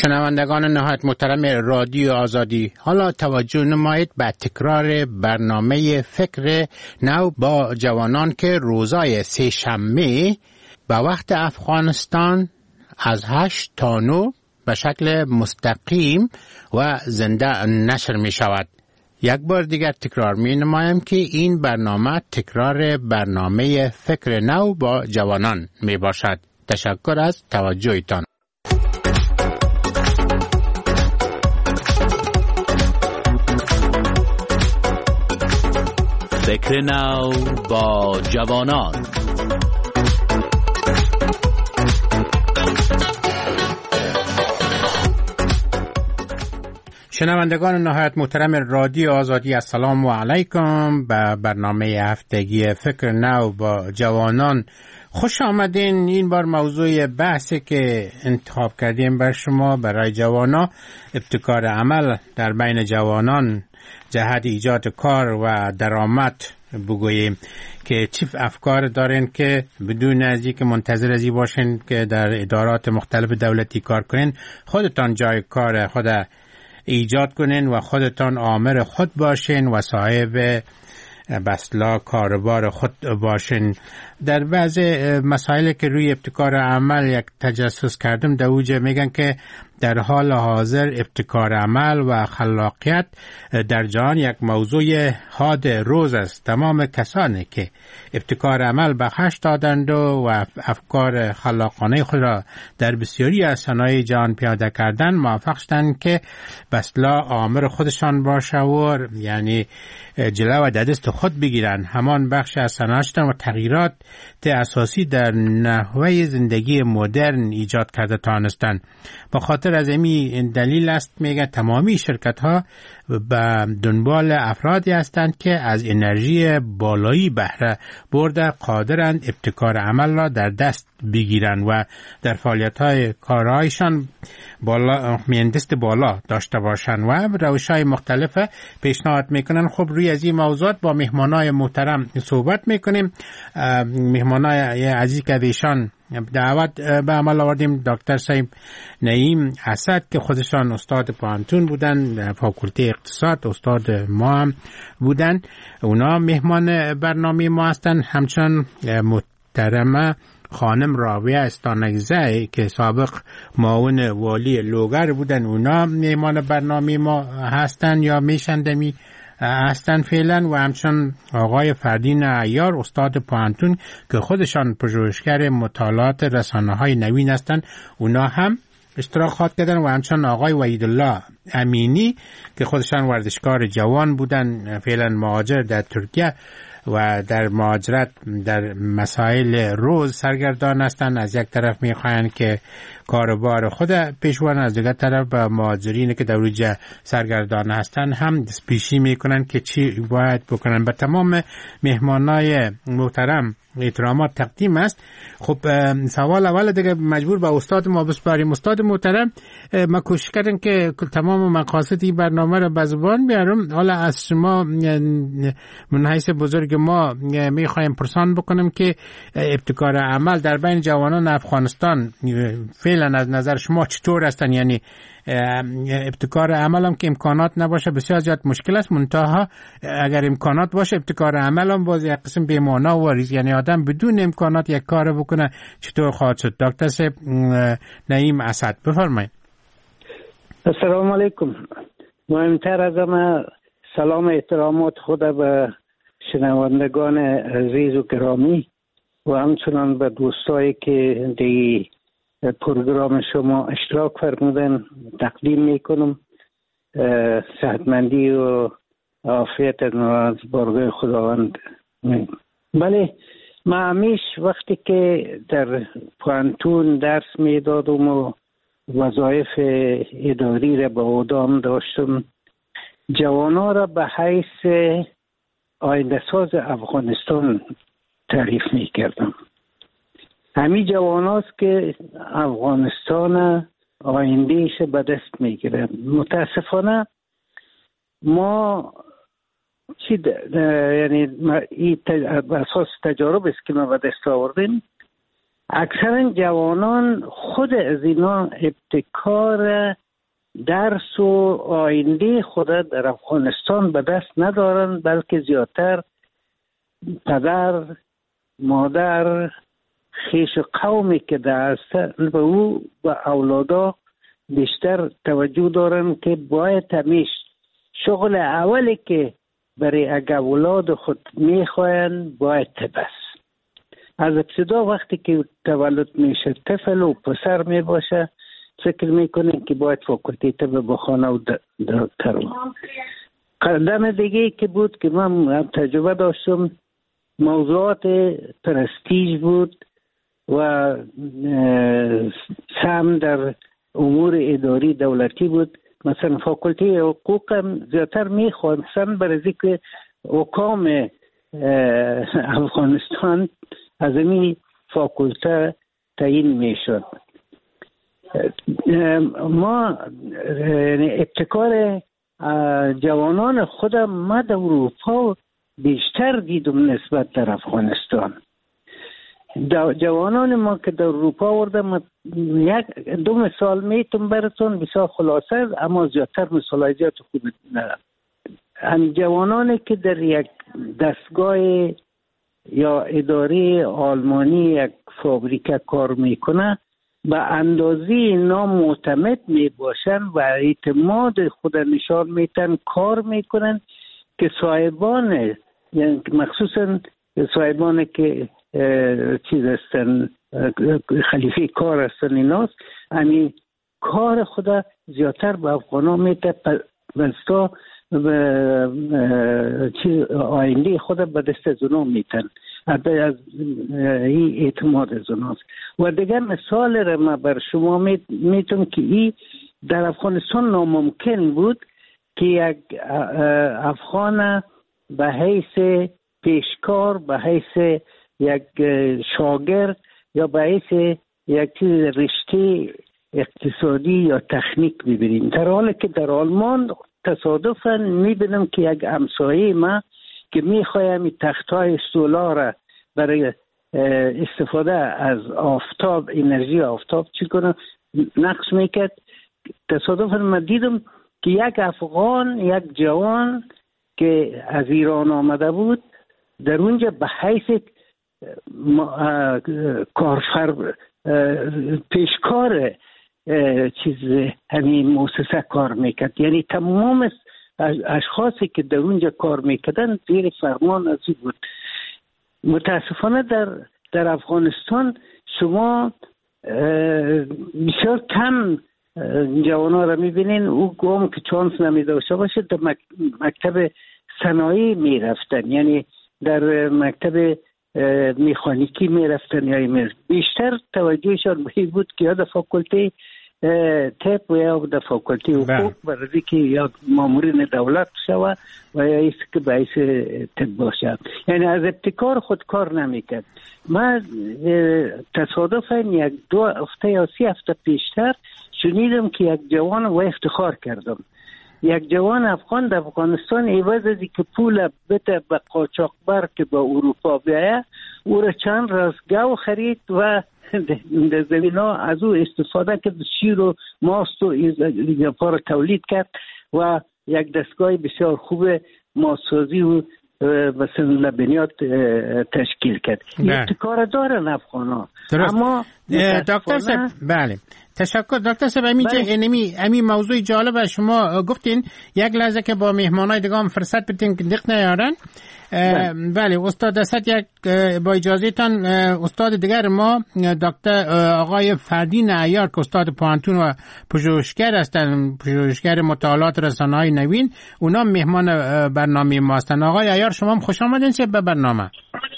شنوندگان نهایت محترم رادیو آزادی، حالا توجه نمایید به تکرار برنامه فکر نو با جوانان که روزای سه شنبه به وقت افغانستان از 8 تا 9 به شکل مستقیم و زنده نشر می شود. یک بار دیگر تکرار می نمایم که این برنامه تکرار برنامه فکر نو با جوانان می باشد. تشکر از توجهتان. فکر نو با جوانان. شنوندگان نهایت محترم رادیو آزادی، السلام علیکم. به برنامه هفتگی فکر نو با جوانان خوش آمدین. این بار موضوع بحثی که انتخاب کردیم بر شما برای جوانان ابتکار عمل در بین جوانان جهت ایجاد کار و درآمد بگوییم که چه افکار دارین که بدون از اینکه منتظر ازی باشین که در ادارات مختلف دولتی کار کنین، خودتان جای کار خود ایجاد کنین و خودتان آمر خود باشین و صاحب بسلا کاربار خود باشین. در بعض مسائل که روی ابتکار عمل یک تجسس کردم در اوجه میگن که در حال حاضر ابتکار عمل و خلاقیت در جهان یک موضوع حاد روز است. تمام کسانی که ابتکار عمل بخش دادند و افکار خلاقانه خود را در بسیاری از صنایع جهان پیاده کردن موفق شدند که بسلا آمر خودشان باشه و یعنی جلو و دست خود بگیرن. همان بخش از صنعت و تغییرات اساسی در نحوه زندگی مدرن ایجاد کرده تانستند. با خاطر از این دلیل است میگه تمامی شرکت ها به دنبال افرادی هستند که از انرژی بالایی بهره برده قادرند ابتکار عمل را در دست بگیرند و در فعالیت های کارهایشان مهندست بالا داشته باشند و روش‌های مختلف پیشنهاد میکنن. خب روی از این موضوعات با مهمانای محترم صحبت میکنیم. مهمانای عزیز که ایشان دعوت به عمل آوردیم دکتر صاحب نعیم اسد که خودشان استاد پانتون بودن، فاکولته اقتصاد استاد ما هم بودن، اونا مهمان برنامه ما هستن. همچنان محترمه خانم راویه استانگزه که سابق معاون والی لوگر بودن، اونا مهمان برنامه ما هستن یا میشندمی هستن فعلا، و همچنان آقای فردین عیار استاد پانتون که خودشان پژوهشگر مطالعات رسانه‌های نوین هستند، اونا هم اشتراک خواهد کردن، و همچنان آقای وحیدالله امینی که خودشان ورزشکار جوان بودن، فعلا مهاجر در ترکیه و در مهاجرت در مسائل روز سرگردان هستند. از یک طرف میخواهند که کاروبار خود پیشوان، از دیگر طرف به مهاجرین که در اوج سرگردان هستند هم پیشی میکنن که چی باید بکنن. به تمام مهمانای محترم احترامات تقدیم است. خب سوال اول دیگه مجبور به استاد ما بسپاریم. استاد محترم، ما کوشش کردیم که تمام مقاصد این برنامه رو به زبان بیارم. حالا از شما من حیث بزرگ ما میخوایم پرسان بکنم که ابتکار عمل در بین جوانان افغانستان فعلا از نظر شما چطور هستن؟ یعنی ابتکار عمل هم که امکانات نباشه بسیار زیاد مشکل است، منتها اگر امکانات باشه ابتکار عمل هم باز یک قسم بی‌معنا و ریز، یعنی آدم بدون امکانات یک کار بکنه چطور خواهد شد؟ دکتر صاحب نعیم اسد بفرمایید. السلام علیکم. مهمتر از همه سلام احترامات خود به شنوندگان عزیز و گرامی و همچنان به دوستایی که دی پروگرام شما اشتراک فرمودن تقدیم میکنم. صحتمندی و عافیت از بارگاه خداوند. بله، من همیش وقتی که در پانتون درس میدادم و وظایف اداری را به عهده داشتم، جوانا را به حیث آینده ساز افغانستان تعریف میکردم. همین جواناست که افغانستان آیندهش به دست میگیرن. متاسفانه ما یعنی این اساس تجارب است که ما به دست آوردیم، اکثرا جوانان خود از اینا ابتکار درس و آینده خود در افغانستان به دست ندارن، بلکه زیادتر پدر، مادر، خیش قومی که دست به او و اولادا بیشتر توجه دارن که باید همیش شغل اولی که برای اگه اولاد خود میخواین باید بس. از ابتدا وقتی که تولد میشه طفل و پسر میباشه فکر میکنین که باید فاکولتی طب بخونه و دکتر. قدم دیگه که بود که من تجربه داشتم موضوعات پرستیژ بود و سهم در امور اداری دولتی بود. مثلا فاکولتی حقوق هم زیادتر میخواستن برای که حکام افغانستان از این فاکولته تعیین میشد. ما ابتکار جوانان خودم ما در اروپا بیشتر دیدم نسبت در افغانستان. جوانان ما که در اروپا آوردم، یک دو مثال میتونم براتون بسیار خلاصه، اما زیادتر مثال زیاد خوب ندارم. هم جوانانی که در یک دستگاه یا اداره آلمانی یک فابریکه کار میکنه به اندازه اینا معتمد میباشن و اعتماد خود نشان میتن، کار میکنن که صاحبان، یعنی مخصوصا صاحبان که چیز هستن، خلیفه کار هستن، ایناست همین کار خدا زیادتر به افغانا میده بستا آینده خود به دست از اونا میتن، از این اعتماد از اوناست. و دیگر مثال را من بر شما میتونم که این در افغانستان ناممکن بود که یک افغان به حیث پیشکار، به حیث یک شاگرد یا به حیث یک رشته اقتصادی یا تکنیک ببینیم، در حالی که در آلمان تصادفاً میبینم که یک همسایه ما که میخوایم تختای سولا را برای استفاده از آفتاب، انرژی آفتاب چی کنه نقش میکرد. تصادفاً من دیدم که یک افغان، یک جوان که از ایران آمده بود در اونجا به حیث پیشکار چیز همین مؤسسه کار میکرد. یعنی تمام اشخاصی که در اونجا کار میکردن زیر فرمان از او بود. متاسفانه در افغانستان شما بسیار کم جوانا را میبینین او گم که چانس نمیداشته باشه در مکتب صنایع میرفتن، یعنی در مکتب مکانیکی میرفتن یا بیشتر توجهشان به بود که یا در فاکولتی طب و یا در فاکولتی حقوق برای که یا مامورین دولت شود و یا ایست که باعث طب باشه. یعنی از ابتکار خود کار نمیکرد. من تصادفاً یک 2 هفته یا 3 هفته پیشتر شنیدم که یک جوان و افتخار کردم، یک جوان افغان در افغانستان عوض از که پول بده به قاچاقبر که به اروپا بیایه، او را چند راز گو خرید و در زمینا از او استفاده کرد، شیر و ماست و ایزافا را تولید کرد و یک دستگاه بسیار خوب ماسازی و مثلا لبنیات تشکیل کرد. ابتکار دارن افغانا. اما دکتر صاحب، بله تشکر دکتر صاحب. امی موضوع جالب از شما گفتین. یک لحظه که با مهمانای دیگه هم فرصت بدین که دقت نیارن. بله استاد اسد، یک با اجازهتان استاد دیگر ما دکتر آقای فردین عیار که استاد پوهنتون و پژوهشگر هستند، پژوهشگر مطالعات رسانه‌های نوین، اونا مهمان برنامه ما هستند. آقای عیار شما هم خوش آمدین به برنامه.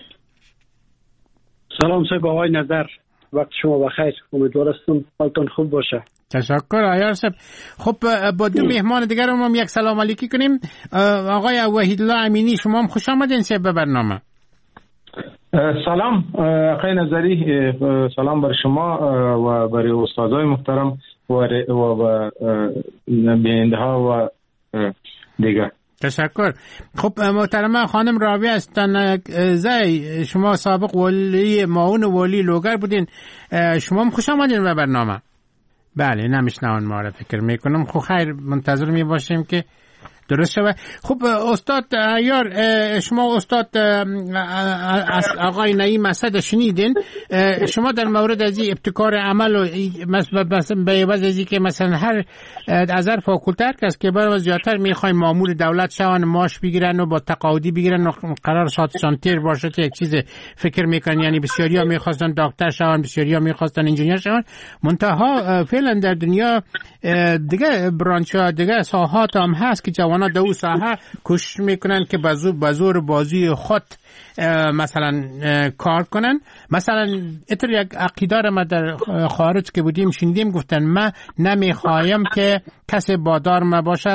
سلام صاحب آقای نظر، وقت شما بخیر، امیدوار هستم حالتون خوب باشه. تشکر عیار صاحب. خب با دو مهمان دیگر هم یک سلام علیکی کنیم. آقای وحیدالله امینی شما هم خوش آمدین به برنامه. سلام آقای نظری، سلام بر شما و برای استادای محترم و بیننده ها و دیگر. تشکر. خب محترمه خانم راویه هستن زی، شما سابق ولی معاون ولی لوگر بودین، شما هم خوش آمدین به برنامه. بله نمیشنون ما را فکر میکنم. خب خیر منتظر می باشیم که درست شود. خب استاد عیار، شما استاد آقای نعیم اسد شنیدین، شما در مورد از ابتکار عمل و مثلا به عوض از که مثلا هر از هر فاکولته کس که برای زیادتر میخوایم مامور دولت شون، ماش بگیرن و با تقاعدی بگیرن و قرار ساعتشان تیر باشه که یک چیز فکر میکنن، یعنی بسیاریا میخواستن دکتر شون، بسیاریا میخواستن انجینیر شون، منتها فعلا در دنیا دیگه برانچ‌ها دیگه ساحات هم هست که جوان دو ساحه کوشش میکنن که به زور بازی خود مثلا کار کنن. مثلا اتر یک عقیده ما در خارج که بودیم شنیدیم، گفتن من نمیخوایم که کسی بادار ما باشه،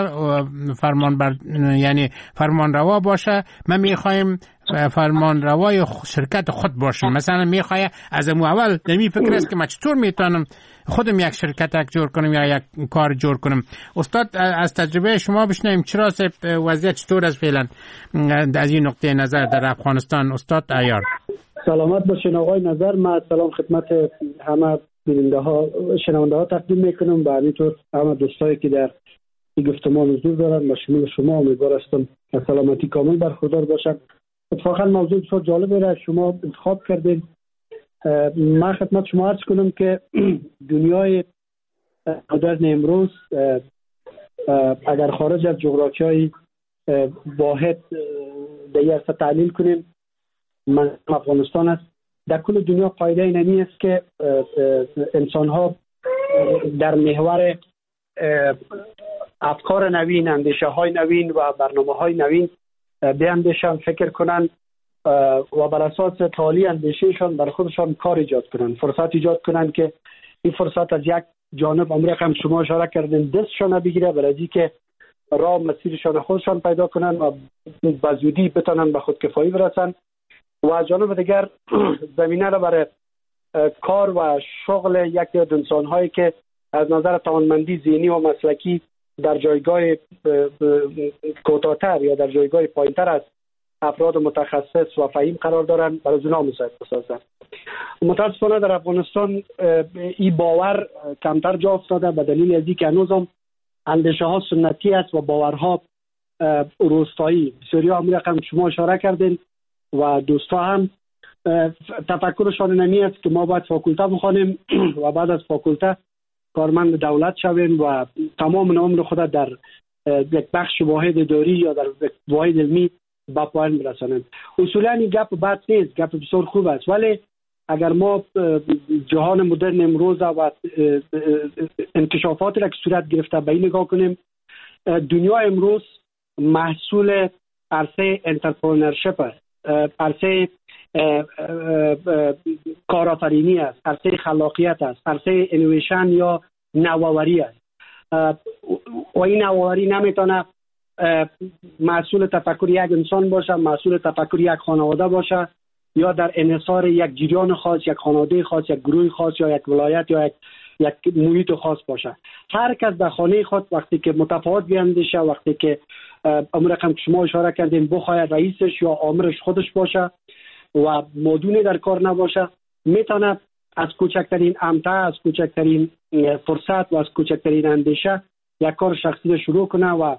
یعنی فرمان روا باشه، من میخوایم فرمان روای شرکت خود باشیم. مثلا میخوای از اول نمی فکر است که من چطور میتونم خودم یک شرکت جور کنم یا یک کار جور کنم. استاد از تجربه شما بشنویم چرا وضعیت چطور است فعلا از این نقطه نظر در افغانستان. استاد عیار سلامت باشین آقای نظر. من سلام خدمت همه بیننده ها شنونده ها تقدیم میکنم و همینطور همه دوستایی که در این گفتمان حضور دارن و شامل شما امیدوار هستم که سلامتی کامل برخوردار باشن. اتفاقا موضوع بسیار جالبی را شما انتخاب کردین. من خدمت شما عرض کنم که دنیای مدرن امروز اگر خارج از جغرافیای واحد دیگر تحلیل کنیم، من افغانستان است، در کل دنیا قاعده اینمی است که انسان ها در محور افکار نوین، اندیشه های نوین و برنامه های نوین بیاندیشن، فکر کنن و بر اساس تعالی اندیشهشان بر خودشان کار ایجاد کنن، فرصت ایجاد کنن که این فرصت از یک جانب امر هم شما اشاره کردین دستشان بگیره برای اینکه راه مسیرشان خودشان پیدا کنن و به زودی بتونن به خودکفایی برسن و از جانب دیگر زمینه را برای کار و شغل یکی از انسان‌هایی که از نظر توانمندی ذهنی و مسلکی در جایگاه کوتاه‌تر یا در جایگاه پایین‌تر از افراد متخصص و فهیم قرار دارن برای اونا مساعد بسازن. متاسفانه در افغانستان این باور کمتر جا افتاده به دلیل از اینکه هنوزم اندیشه ها سنتی است و باورها روستایی. بسیاری هم رقم شما اشاره کردین و دوستا هم تفکرشان نمی است که ما باید فاکولته بخوانیم و بعد از فاکولته کارمند دولت شویم و تمام عمر خود در یک بخش واحد اداری یا در یک واحد علمی با پایان برسانیم. اصولا این گپ بد نیست، گپ بسیار خوب است، ولی اگر ما جهان مدرن امروز و انکشافات را که صورت گرفته به این نگاه کنیم، دنیا امروز محصول عرصه انترپرنورشیپ است، عرصه کارآفرینی است، عرصه خلاقیت است، عرصه انویشن یا نوآوری است و این نوآوری نمیتونه محصول تفکر یک انسان باشه، محصول تفکر یک خانواده باشه یا در انحصار یک جریان خاص، یک خانواده خاص، یک گروه خاص یا یک ولایت یا یک محیط خاص باشه. هر کس در خانه خود وقتی که متفاوت بیاندیشه، وقتی که امر رقم شما اشاره کردین بخواید رئیسش یا آمرش خودش باشه و مدونه در کار نباشه، میتونه از کوچکترین امتع، از کوچکترین فرصت و از کوچکترین اندیشه یک کار شخصی رو شروع کنه و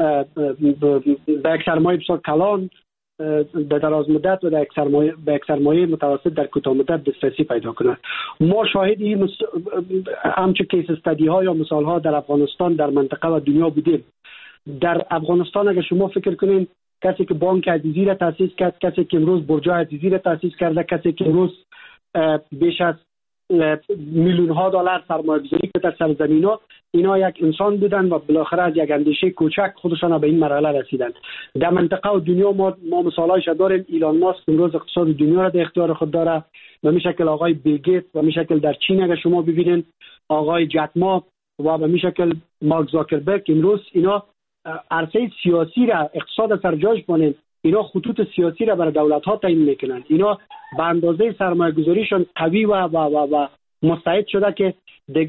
به یک سرمایه بسیار کلان در دراز مدت و به یک سرمایه متوسط در کوتاه مدت دسترسی پیدا کنه. ما شاهد این همچه کیس استادی ها یا مثال ها در افغانستان، در منطقه و دنیا بودیم. در افغانستان اگر شما فکر کنین، کسی که بانک عزیزی را تاسیس کرد، کسی که امروز برج عزیزی را تاسیس کرده، کسی که امروز بیش از میلیون ها دلار سرمایه گذاری که در سرزمین ها، اینا یک انسان بودن و بالاخره از یک اندیشه کوچک خودشان به این مرحله رسیدن. در منطقه و دنیا ما مثالایش داریم. ایلان ماسک امروز اقتصاد دنیا را در اختیار خود داره، به می شکل آقای بیل گیت، و می شکل در چین اگر شما ببینید آقای جک ما و به می شکل مارک زاکربرگ، امروز اینا عرصه سیاسی را اقتصاد سر جاش بانند، اینا خطوط سیاسی را برای دولت ها تعیین میکنن. اینا به اندازه سرمایه گذاریشون قوی و مستعد شده که دیگه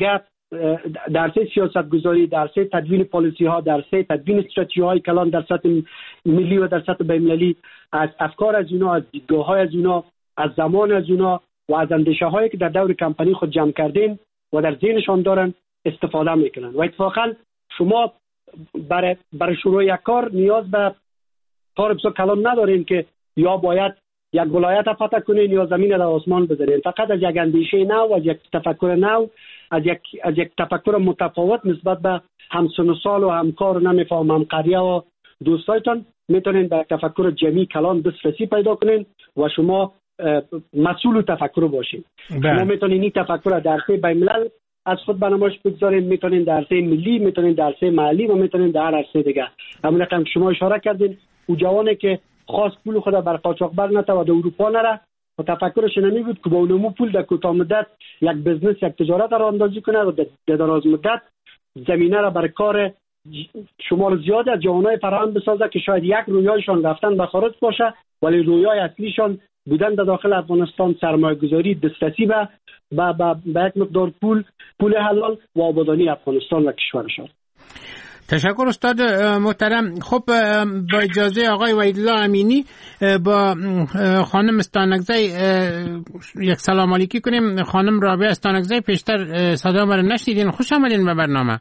در سه سیاست گذاری، در سه تدوین پالیسی ها، در سه تدوین استراتژی های کلان در سطح ملی و در سطح بین‌المللی، از افکار از اونا، از دیدگاه های از اونا، از زمان از اونا و از اندیشه هایی که در دور کمپانی خود جمع کردین و در ذهنشان دارن استفاده میکنن. و اتفاقا شما برای شروع یک کار نیاز به کار بسیار کلان ندارین که یا باید یک ولایت فتح کنین یا زمین در آسمان بذارین. فقط از یک اندیشه نو، از یک تفکر نو، از یک تفکر متفاوت نسبت به همسن و سال و همکار و نمیفهم همقریه و دوستایتان میتونین به تفکر جمعی کلان دسترسی پیدا کنین و شما مسئول تفکر باشین. شما میتونین این تفکر در سطح بین‌الملل از خود بنمایش بگذارین، میتونین در سطح ملی، میتونین در سطح محلی و میتونین در هر سطح دیگه. همون رقم شما اشاره کردین، او جوانی که خاص پول خود بر قاچاقبر نته و در اروپا نره و تفکرش نمی بود که با اونمو پول در کوتاه مدت یک بزنس، یک تجارت را اندازی کنه و در دراز مدت زمینه را برای کار شمار زیاد از جوانای فراهم بسازه که شاید یک رویایشان رفتن به خارج باشه ولی رویای اصلیشان بودن در داخل افغانستان، سرمایه‌گذاری، دسترسی به یک مقدار پول حلال و آبادانی افغانستان و کشورشان. تشکر استاد محترم. خب با اجازه آقای وحیدالله امینی با خانم استانکزی یک سلام علیکی کنیم. خانم رابعه استانکزی، پیشتر صدا ما رو نشنیدین، خوش آمدین به برنامه.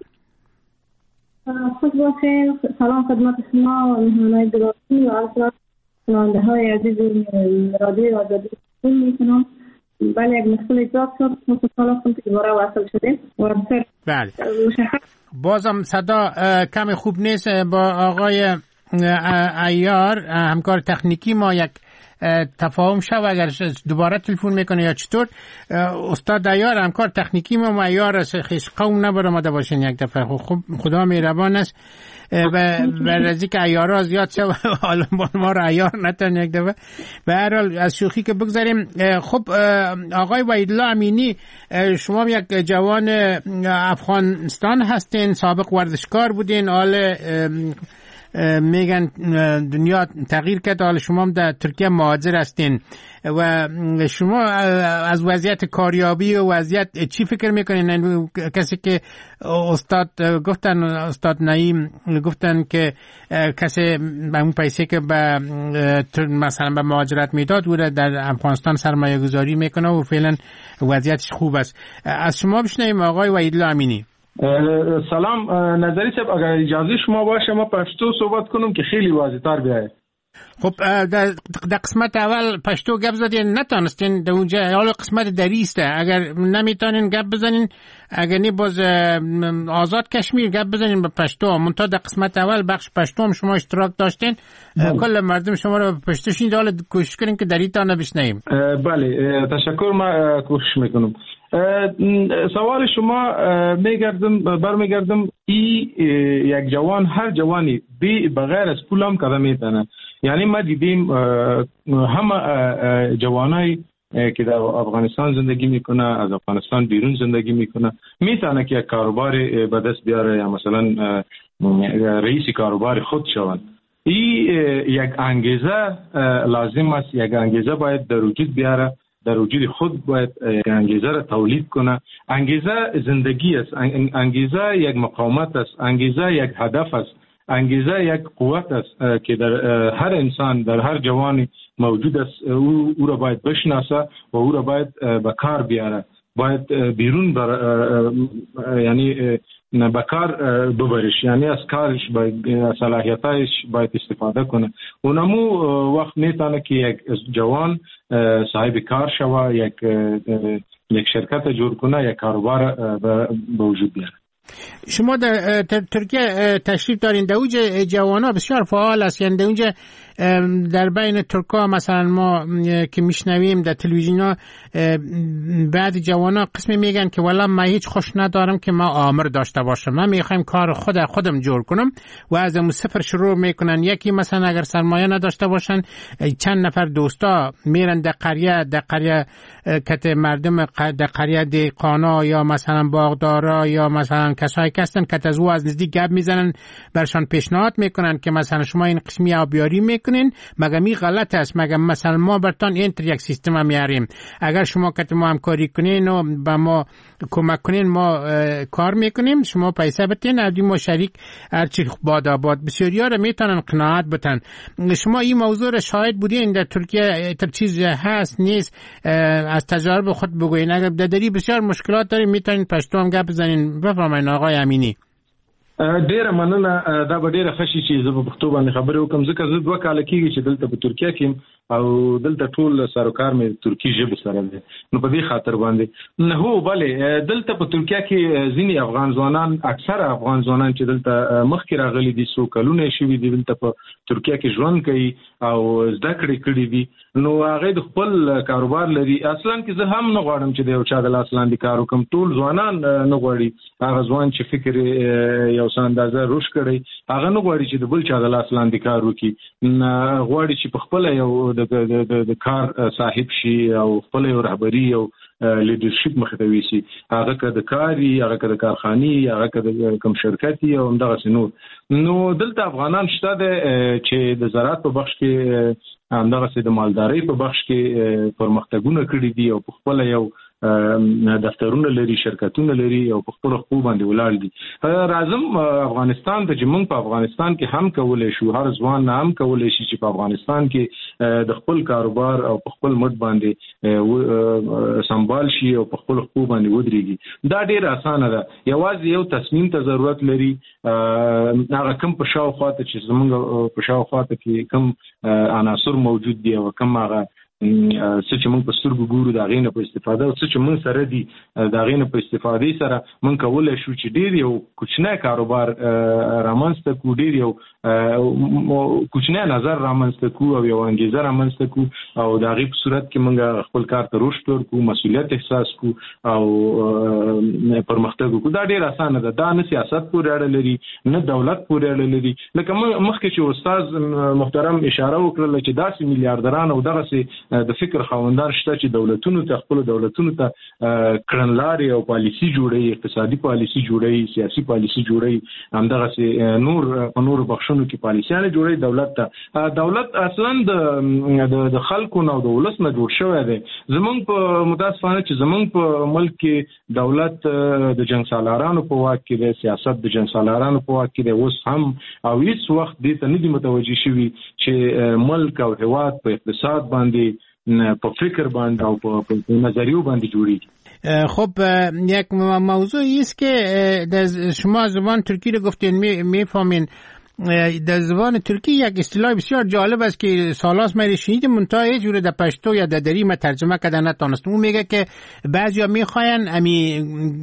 خوش باشین. سلام خدمت شما و مهمانای گرامی و اصلا شنونده های عزیز رادیو آزادی میکنم. بله، یک مشکل ایجاد شد، متاسفانه هستم که دوباره وصل شدیم. بله، بازم صدا کم خوب نیست. با آقای عیار همکار تکنیکی ما یک تفاهم شد، اگر دوباره تلفن میکنه یا چطور. استاد عیار همکار تکنیکی ما عیار خیش قوم نبرمده باشین یک دفعه. خب خدا مهربان است و رزی که عیارها زیاد شد حالا ما رو عیار نتن یک دفعه. به هر حال از شوخی که بگذاریم. خب آقای وحیدالله امینی، شما یک جوان افغانستان هستین، سابق ورزشکار بودین، حال میگن دنیا تغییر کرد، حالا شما هم در ترکیه مهاجر هستین و شما از وضعیت کاریابی و وضعیت چی فکر میکنین؟ کسی که استاد نعیم گفتن که کسی به اون پیسه که مثلا به مهاجرت میداد بوده در افغانستان سرمایه گذاری میکنه و فعلا وضعیتش خوب است. از شما بشنویم آقای وحیدالله امینی. سلام نظری صاحب، اگر اجازه شما باشه ما پشتو صحبت کنم که خیلی واضح تر بیاید. خب در قسمت اول پشتو گپ زدین نتانستین، در اونجا حالا قسمت دریسته، اگر نمیتونین گپ بزنین، اگر نی باز آزاد کشمیر گپ بزنین به پشتو. منتها در قسمت اول بخش پشتو هم شما اشتراک داشتین، کل مردم شما رو پشتوش اینجا حالا کوشش کنین که دریتان بشنویم. بله تشکر، ما کوشش میکنم. سوال شما برمیگردم یک جوان، هر جوانی بغیر از پول هم کار میتونه. یعنی ما دیدیم همه جوانایی که در افغانستان زندگی میکنه، از افغانستان بیرون زندگی میکنه، میتونه که یک کاروبار به دست بیاره یا مثلا رئیس کاروبار خود شوند. این یک انگیزه لازم است، یک انگیزه باید در وجود بیاره، در وجود خود باید انگیزه را تولید کنه. انگیزه زندگی است، انگیزه یک مقاومت است، انگیزه یک هدف است، انگیزه یک قوت است که در هر انسان، در هر جوانی موجود است. او را باید بشناسه و او را باید به کار بیاره، باید بیرون یعنی به کار ببرش، یعنی از کارش باید، صلاحیتایش باید استفاده کنه. اونمو وقت میتونه که یک جوان صاحب کار شوه، یک شرکت جور کنه، یک کاروبار به وجود بیاره. شما در ترکیه تشریف دارین، در اونجا جوانا بسیار فعال است. یعنی در اونجا در بین ترکا مثلا ما که میشنویم در تلویزیونا بعد جوانا قسمی میگن که والا من هیچ خوش ندارم که ما آمر داشته باشم، من میخوایم کار خودم جور کنم و از اون صفر شروع میکنن. یکی مثلا اگر سرمایه نداشته باشن، چند نفر دوستا میرن در قریه کت مردم در قریه دیقانا یا مثلا باغدارا یا مثلا کسایی که هستن که از او از نزدیک گپ میزنن، برشان پیشنهاد میکنن که مثلا شما این قسمی آبیاری میکنن کنین مگه می غلط است؟ مگه مثلا ما برتان اینتر یک سیستم میاریم، اگر شما که ما همکاری کنین و به ما کمک کنین ما کار میکنیم، شما پیسه بتین از ما شریک هرچی باد آباد. بسیاریا را میتونن قناعت بتن. شما این موضوع را شاهد بودین در ترکیه تر چیز هست نیست؟ از تجارب خود بگوین. اگر دری بسیار مشکلات داریم میتونین پشتو هم گپ بزنین. بفرمایئ آقای امینی. ډیره مننه. دا به ډیره ښه شي چې زه په پښتو باندې خبرې وکړم، ځکه زه 2 کاله کېږي چې دلته په ترکیه کې او دلته ټول سروکار مې ترکی ژبه سره دی، نو په دې خاطر باندې نه هو بلې دلته په ترکیه کې ځینې افغان ځوانان، اکثره افغان ځوانان چې دلته مخکې راغلي دي، څو کلونه شوي دي دلته په ترکیه کې ژوند کوي او زده کړې کړي دي، نو هغه د خپل کاروبار لري. اصلا کې زه هم نه غواړم چې د یو چا د لاس لاندې کار وکړم، ټول ځوانان نه غواړي. هغه ځوان چې فکر یو څه اندازه روش کړي هغه نه غواړي چې د بل چا د لاس لاندې کار وکړي، غواړي چې په خپل یو د کار صاحب شي او خپل یو رهبری او لیدرشپ مخ ته ویسي، هغه که د کاري، هغه که د کارخاني، هغه که د کوم شرکتي او همدغه نور. نو دلته افغانان شته چې د زراعت په بخش کې، همدغه د مالدارۍ په بخش کې پرمختګونه کړي دي او په خپل یو دفترونه لري، شرکتونه لري او په خپل خو باندې ولاړ دي. راځم افغانستان ته، چې موږ په افغانستان کې هم کولای شو، هر ځوان هم کولای شي چې په افغانستان کې د خپل کاروبار او په خپل مټ باندې سنبال شي او په خپل خو باندې ودرېږي. دا ډیر اسانه ده، یوازې یو تصمیم ته ضرورت لري. هغه کم په شاوخوا ته چې زموږ په شاوخوا ته کې کم عناصر موجود دي او کم هغه څه چې موږ په سترګو ګورو د هغې نه په استفاده او څه چې موږ سره دي د هغې نه په استفادې سره موږ کولی شو چې ډېر یو کوچنی کاروبار رامنځته کړو، ډېر یو کوچنی نظر رامنځته کړو او یو انګېزه رامنځته کړو او د هغې په صورت کې موږ خپل کار ته رشد ورکړو، مسؤلیت احساس کړو او پرمختګ وکړو. دا ډېر اسانه ده. دا نه سیاست پورې اړه لري نه دولت پورې اړه لري. لکه مخکې چې استاد محترم اشاره وکړله چې داسې میلیاردران او دغسې د فکر خاوندان شته چې دولتونو ته، خپل دولتونو ته کړنلارې او پالیسي جوړوي، اقتصادي پالیسي جوړوي، سیاسي پالیسي جوړوي، همدغسې نور په نورو بخشونو کې پالیسیانې جوړوي دولت ته. دولت اصلا د خلکو نه او د ولس نه جوړ شوی دی. زمونږ په متاسفانه چې زمونږ په ملک کې دولت د جنګ سالارانو په واک کې دی، سیاست د جنګ سالارانو په واک کې دی اوس هم، او هیڅ وخت دې ته نه دي متوجه شوي چې ملک او هیواد په اقتصاد باندې، په فکر باندې او په نظریو باندې جوړیږي. خب یک موضوع است که شما زبان ترکی رو گفتین میفهمین. در زبان ترکی یک اصطلاح بسیار جالب است که سالاس من شنیدم، منتها هیچ جوره در پشتو یا در دری من ترجمه کردن نتونستم. اون میگه که بعضیا میخواین امی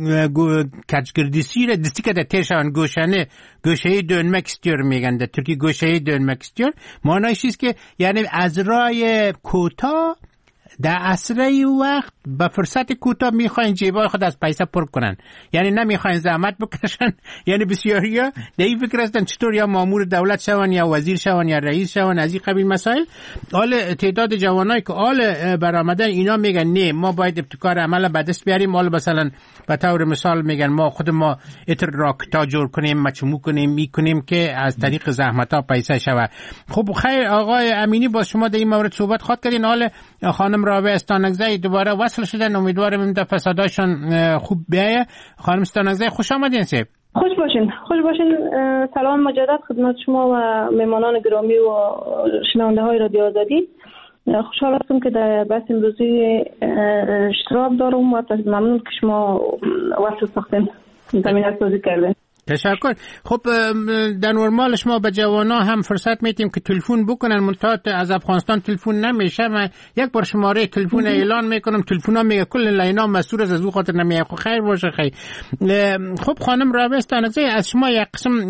کچگردیسی را دستی که در تیشان گوشه dönmek istiyor میگن در ترکی. گوشه dönmek istiyor معنیش چیست که یعنی از راه کوتاه در اسرع وقت با فرصت کوتاه میخواین جیبای خود از پیسه پر کنن، یعنی نمیخواین زحمت بکشن. یعنی بسیاریا در این فکر هستن چطور یا مامور دولت شون یا وزیر شون یا رئیس شون، از این قبیل مسائل. حال تعداد جوانایی که حال برآمدن اینا میگن نه ما باید ابتکار عمل به دست بیاریم. حال مثلا به طور مثال میگن ما خود ما اتر راکتا جور کنیم، مچمو کنیم، میکنیم که از طریق زحمت ها پیسه شود. خب خیر آقای امینی با شما در این مورد صحبت خواهد کردین. حال خانم راوی استانکزی دوباره وصل شدن، امیدوارم این دفعه صداشون خوب بیایه. خانم استانکزی خوش آمدین. سه خوش باشین. سلام مجدد خدمت شما و مهمانان گرامی و شنونده های رادیو آزادی. خوشحال هستم که در بحث امروزی اشتراک دارم و ممنون که شما وصل ساختین زمینه سازی کردین. تشکر. خب در نرمال شما به جوانا هم فرصت میتیم که تلفن بکنن، منتها از افغانستان تلفن نمیشه. من یک بار شماره تلفن اعلان میکنم، تلفن ها میگه کل لینا مسئول از او خاطر نمیه. خیر باشه. خیر. خب خانم راوی استانکزی از شما یک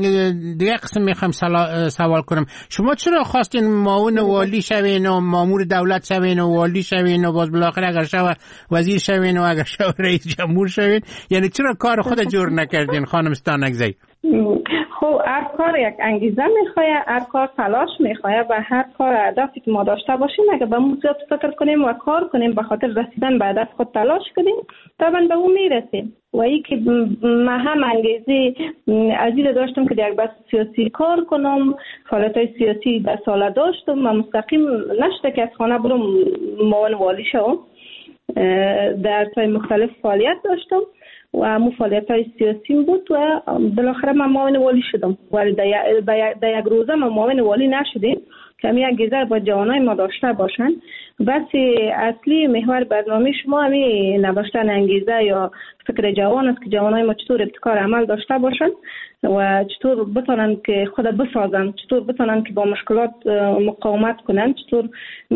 قسم میخوام سوال کنم. شما چرا خواستین معاون والی شوین و مامور دولت شوین و والی شوین و باز بالاخره اگر شو وزیر شوین و اگر شو رئیس جمهور شوین؟ یعنی چرا کار خود جور نکردین خانم استانکزی؟ انگیزه؟ خب هر کار یک انگیزه میخواد، هر کار تلاش میخواد و هر کار هدفی که ما داشته باشیم اگه به اون زیاد فکر کنیم و کار کنیم به خاطر رسیدن به هدف خود تلاش کنیم طبعا به اون میرسیم. و این که من هم انگیزه عزیز داشتم که در بحث سیاسی کار کنم، فعالیت‌های سیاسی در سال داشتم و مستقیم نشده که از خانه برم معاون والی شوم. در طای مختلف فعالیت داشتم و همون فعالیت‌های سیاسی بود و بالاخره من معاون والی شدم. ولی در یک روزه ما معاون والی نشدیم که همین انگیزه با جوانای ما داشته باشن. بس اصلی محور برنامه شما همین نوشتن انگیزه یا فکر جوان است که جوانای ما چطور ابتکار عمل داشته باشن و چطور بتونن که خود بسازن، چطور بتونن که با مشکلات مقاومت کنن، چطور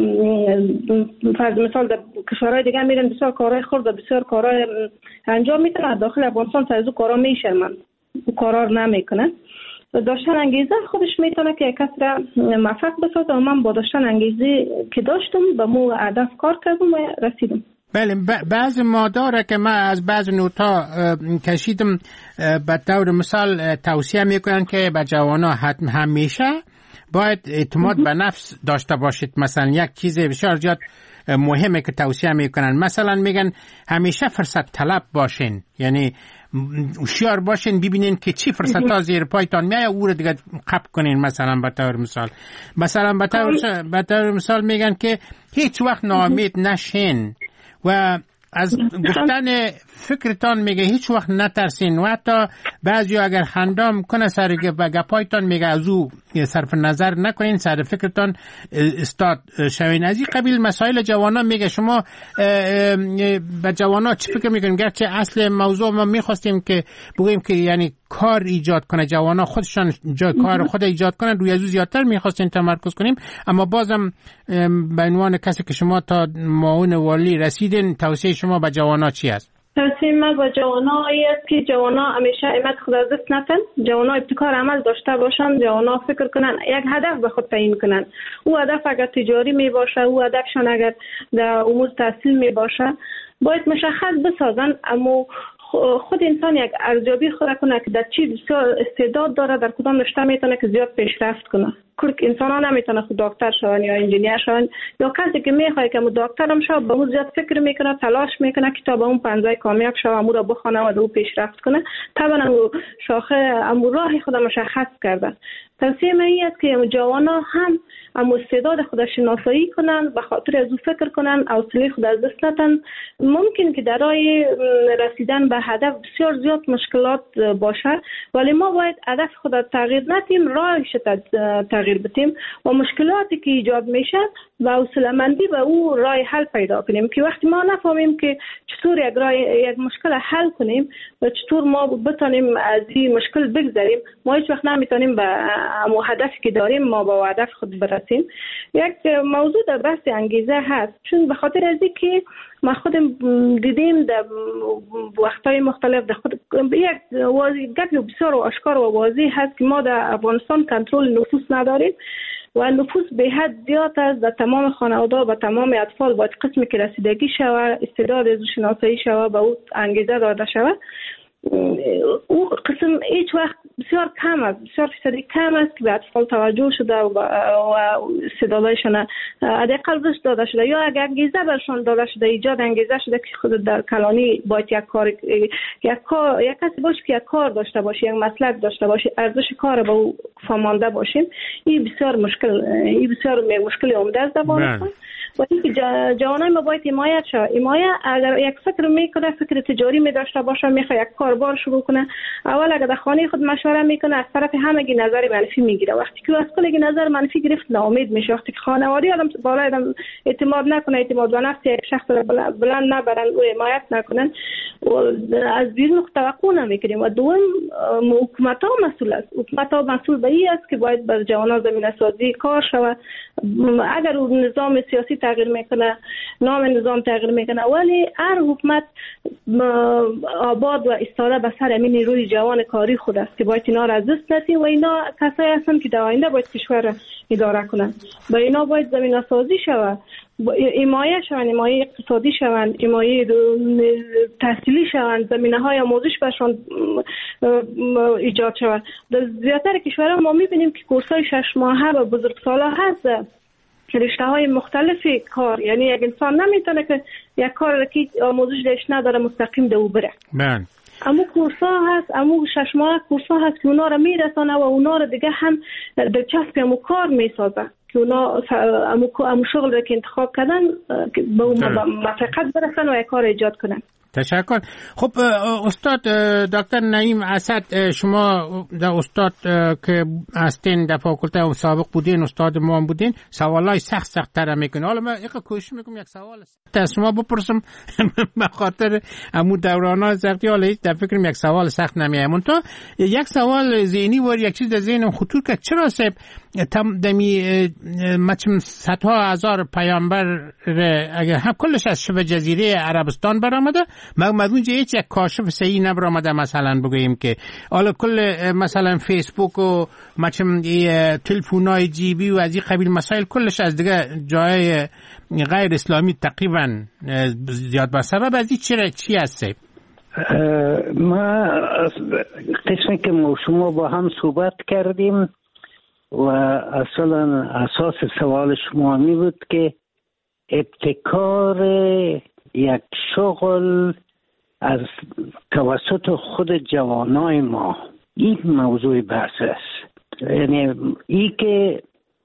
فرض مثال در کشورهای دیگه میرن بسیار کارهای خرد و بسیار کارهای انجام میتونن، داخل افغانستان تا از اون کارا میشرمن، اون کارا نمیکنن. داشتن انگیزه خودش میتونه که کس را موفق بسازه و من با داشتن انگیزه که داشتم به مو هدف کار کردم و رسیدم. بله، بعض ماداره که من از بعض نوتا کشیدم به طور مثال توصیه میکنن که به جوانا همیشه باید اعتماد به نفس داشته باشید. مثلا یک چیز بسیار زیاد مهمه که توصیه میکنن، مثلا میگن همیشه فرصت طلب باشین، یعنی هوشیار باشین ببینین که چی فرصت ها زیر پایتان میایه او رو دیگه قبل کنین. مثلا به طور مثال میگن که هیچ وقت ناامید نشین و از گفتن فکرتان میگه هیچ وقت نترسین و حتی بعضی اگر خندام کنه سر گپایتان میگه از او صرف نظر نکنین، سر فکرتان استاد شوین. از این قبیل مسائل جوانا میگه. شما به جوانا چی فکر میکنین؟ گرچه اصل موضوع ما میخواستیم که بگوییم که یعنی کار ایجاد کنه، جوانا خودشان جای کار خود ایجاد کنن، روی از زیادتر میخواستیم تمرکز کنیم، اما بازم به عنوان کسی که شما تا معاون والی رسیدین، توصیه شما به جوانا چی است؟ توصیه من با جوانا است که جوانا همیشه همت خود از دست نتن، جوانا ابتکار عمل داشته باشن، جوانا فکر کنن، یک هدف به خود تعیین کنن. او هدف اگر تجاری می باشه، او هدفشان اگر در امور تحصیل می باشه، باید مشخص بسازن. اما خود انسان یک ارزیابی خود کنه که در چی بسیار استعداد داره، در کدام رشته میتونه که زیاد پیشرفت کنه. انسان ها نمیتونه خود دکتر شون یا انجینیر شون، یا کسی که میخواد که دکتر هم شود به اون زیاد فکر میکنه، تلاش میکنه که تا به اون پنجه کامیاب شود، امور رو بخونه و دو پیشرفت کنه. طبعا امور شاخه امور راه خود مشخص کرده. توصیه من این است که جوانا هم استعداد خود شناسایی کنن، به خاطر از او فکر کنن، حوصله خود از دست ندن. ممکن که در راه رسیدن به هدف بسیار زیاد مشکلات باشه، ولی ما باید هدف خود را تغییر ندیم، راهش تغییر بدیم و مشکلاتی که ایجاد میشه و حوصله‌مندی به او راه حل پیدا کنیم. که وقتی ما نفهمیم که چطور یک مشکل حل کنیم و چطور ما بتونیم از این مشکل بگذریم، ما هیچ وقت نمیتونیم به هدفی که داریم ما با هدف خود برسیم. یک موضوع در بحث انگیزه هست، چون به خاطر از اینکه ما خودم دیدیم در وقت‌های مختلف در خود یک گپی بسیار و آشکار و واضح هست که ما در افغانستان کنترل نفوس نداریم و نفوس به حد زیاد است. در تمام خانواده و تمام اطفال باید قسمی که رسیدگی شود، استعداد از شناسایی شود، به او انگیزه داده شود. او قسم هیچ وقت بسیار کم است، بسیار فیصدی کم است که به اطفال توجه شده و استعدادشان حداقل رشد داده شده، یا اگر انگیزه برشان داده شده، ایجاد انگیزه شده که خود در کلانی باید یک کسی باشه که یک کار داشته باشه، یک مسلک داشته باشه، ارزش کار به او فهمانده باشیم. این بسیار مشکل عمده است در افغانستان. و اینکه جوانای ما باید حمایت شود. اگر یک فکر میکنه، فکر تجاری می داشته باشه، میخواد یک کاربار شروع کنه، اول اگر در خانه خود مشوره میکنه، از طرف همگی نظر منفی میگیره. وقتی که از کلی نظر منفی گرفت ناامید میشه. وقتی که خانواده آدم بالای آدم اعتماد نکنه، اعتماد به نفس یک شخص را بلند نبرن و حمایت نکنن، از بیرون توقع نمیکنیم. و دوم حکومت ها مسئول است. حکومت ها مسئول به این است که باید بر جوانان زمینه سازی کار شود. اگر نظام سیاسی تغییر میکنه، نام نظام تغییر میکنه، ولی هر حکومت آباد و ایستاده به سر همین نیروی جوان کاری خود است که باید اینا را از دست ندی و اینا کسایی هستن که در آینده باید کشور اداره کنن. با اینا باید زمینه سازی شود، حمایه شوند، حمایه اقتصادی شوند، حمایه تحصیلی شوند، زمینه های آموزش برشان ایجاد شود. در زیادتر کشورها ما میبینیم که کورس های 6 ماهه و بزرگساله هست، رشته های مختلفی کار، یعنی یک انسان نمیتونه که یک کار که آموزش درش نداره مستقیم دو بره. امو کورس ها هست، امو 6 ماه کورس ها هست که اونا را میرسانه و اونا را دیگه هم دلچسب امو کار میسازه که اونا امو شغل را که انتخاب کردن به موفقیت برسن و یک کار ایجاد کنن. تشکر. خب استاد دکتر نعیم اسد، شما در استاد که هستین در فاکولته سابق بودین، استاد ما هم بودین، سوالای سخت تر میکنه. حالا من کوشش میکنم یک سوال از شما بپرسم به خاطر همو دوران‌های سختی، حالا هیچ در فکرم یک سوال سخت نمیام. تو یک سوال ذهنی و یک چیز در ذهنم خطور کرد، چرا سب دمی مچم صدها هزار پیامبر اگر هم کلش از شبه جزیره عربستان برآمده، مگه هیچ یک کاشف صحیح نبرآمده؟ مثلا بگوییم که حالا کل مثلا فیسبوک و مچم تلفن‌های جیبی و از این قبیل مسائل کلش از دیگه جای غیر اسلامی تقریبا زیاد به سبب از این چی هست؟ ما قسمی که ما شما با هم صحبت کردیم و اصلا اساس سوال شما می بود که ابتکار یک شغل از توسط خود جوانای ما، این موضوع بحث است. یعنی این که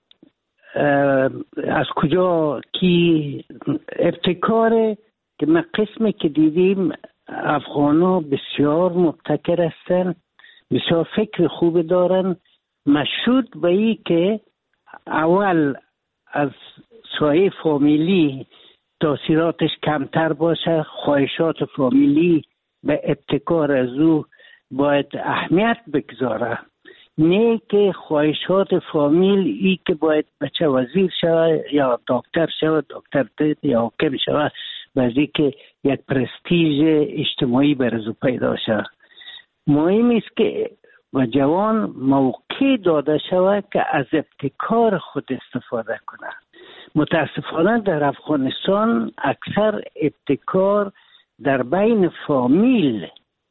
از کجا کی ابتکار، که ما قسمی که دیدیم افغانا بسیار مبتکر هستن، بسیار فکر خوب دارن، مشهود به این که اول از سایه فامیلی تاثیراتش کمتر باشه، خواهشات فامیلی به ابتکار از او باید اهمیت بگذاره، نه که خواهشات فامیل ای که باید بچه وزیر شود یا دکتر شود، دکتر یا حاکم شود، بعضی که یک پرستیژ اجتماعی برزو پیدا شود. مهم است که و جوان موقع داده شود که از ابتکار خود استفاده کنه. متاسفانه در افغانستان اکثر ابتکار در بین فامیل،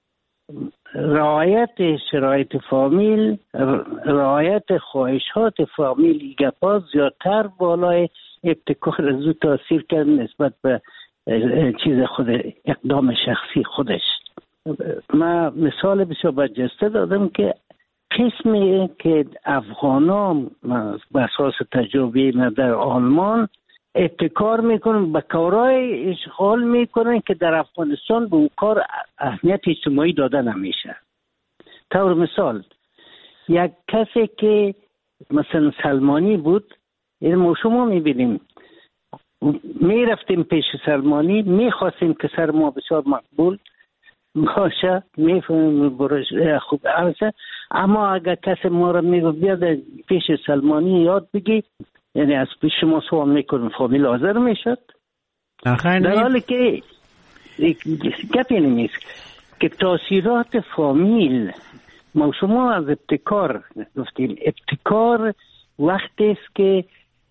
رعایت شرایط فامیل، رعایت خواهشات فامیل گپا زیادتر بالای ابتکار از او تاثیر کرد نسبت به چیز خود، اقدام شخصی خودش. من مثال بسیار برجسته دادم که قسمی که افغانان بر اساس تجربه من در آلمان ابتکار میکنن، به کارهای اشغال میکنن که در افغانستان به اون کار اهمیت اجتماعی داده نمیشه. طور مثال یک کسی که مثلا سلمانی بود، این ما شما میبینیم میرفتیم پیش سلمانی، میخواستیم که سر ما بسیار مقبول باشه، میفهمیم برش خوب عرضه، اما اگر کسی ما را میگو بیاد پیش سلمانی یاد بگی، یعنی از پیش شما سوال میکنم، فامیل حاضر میشد؟ در حالی که گپی نیست که تاثیرات فامیل، ما شما از ابتکار گفتیم، ابتکار وقتی است که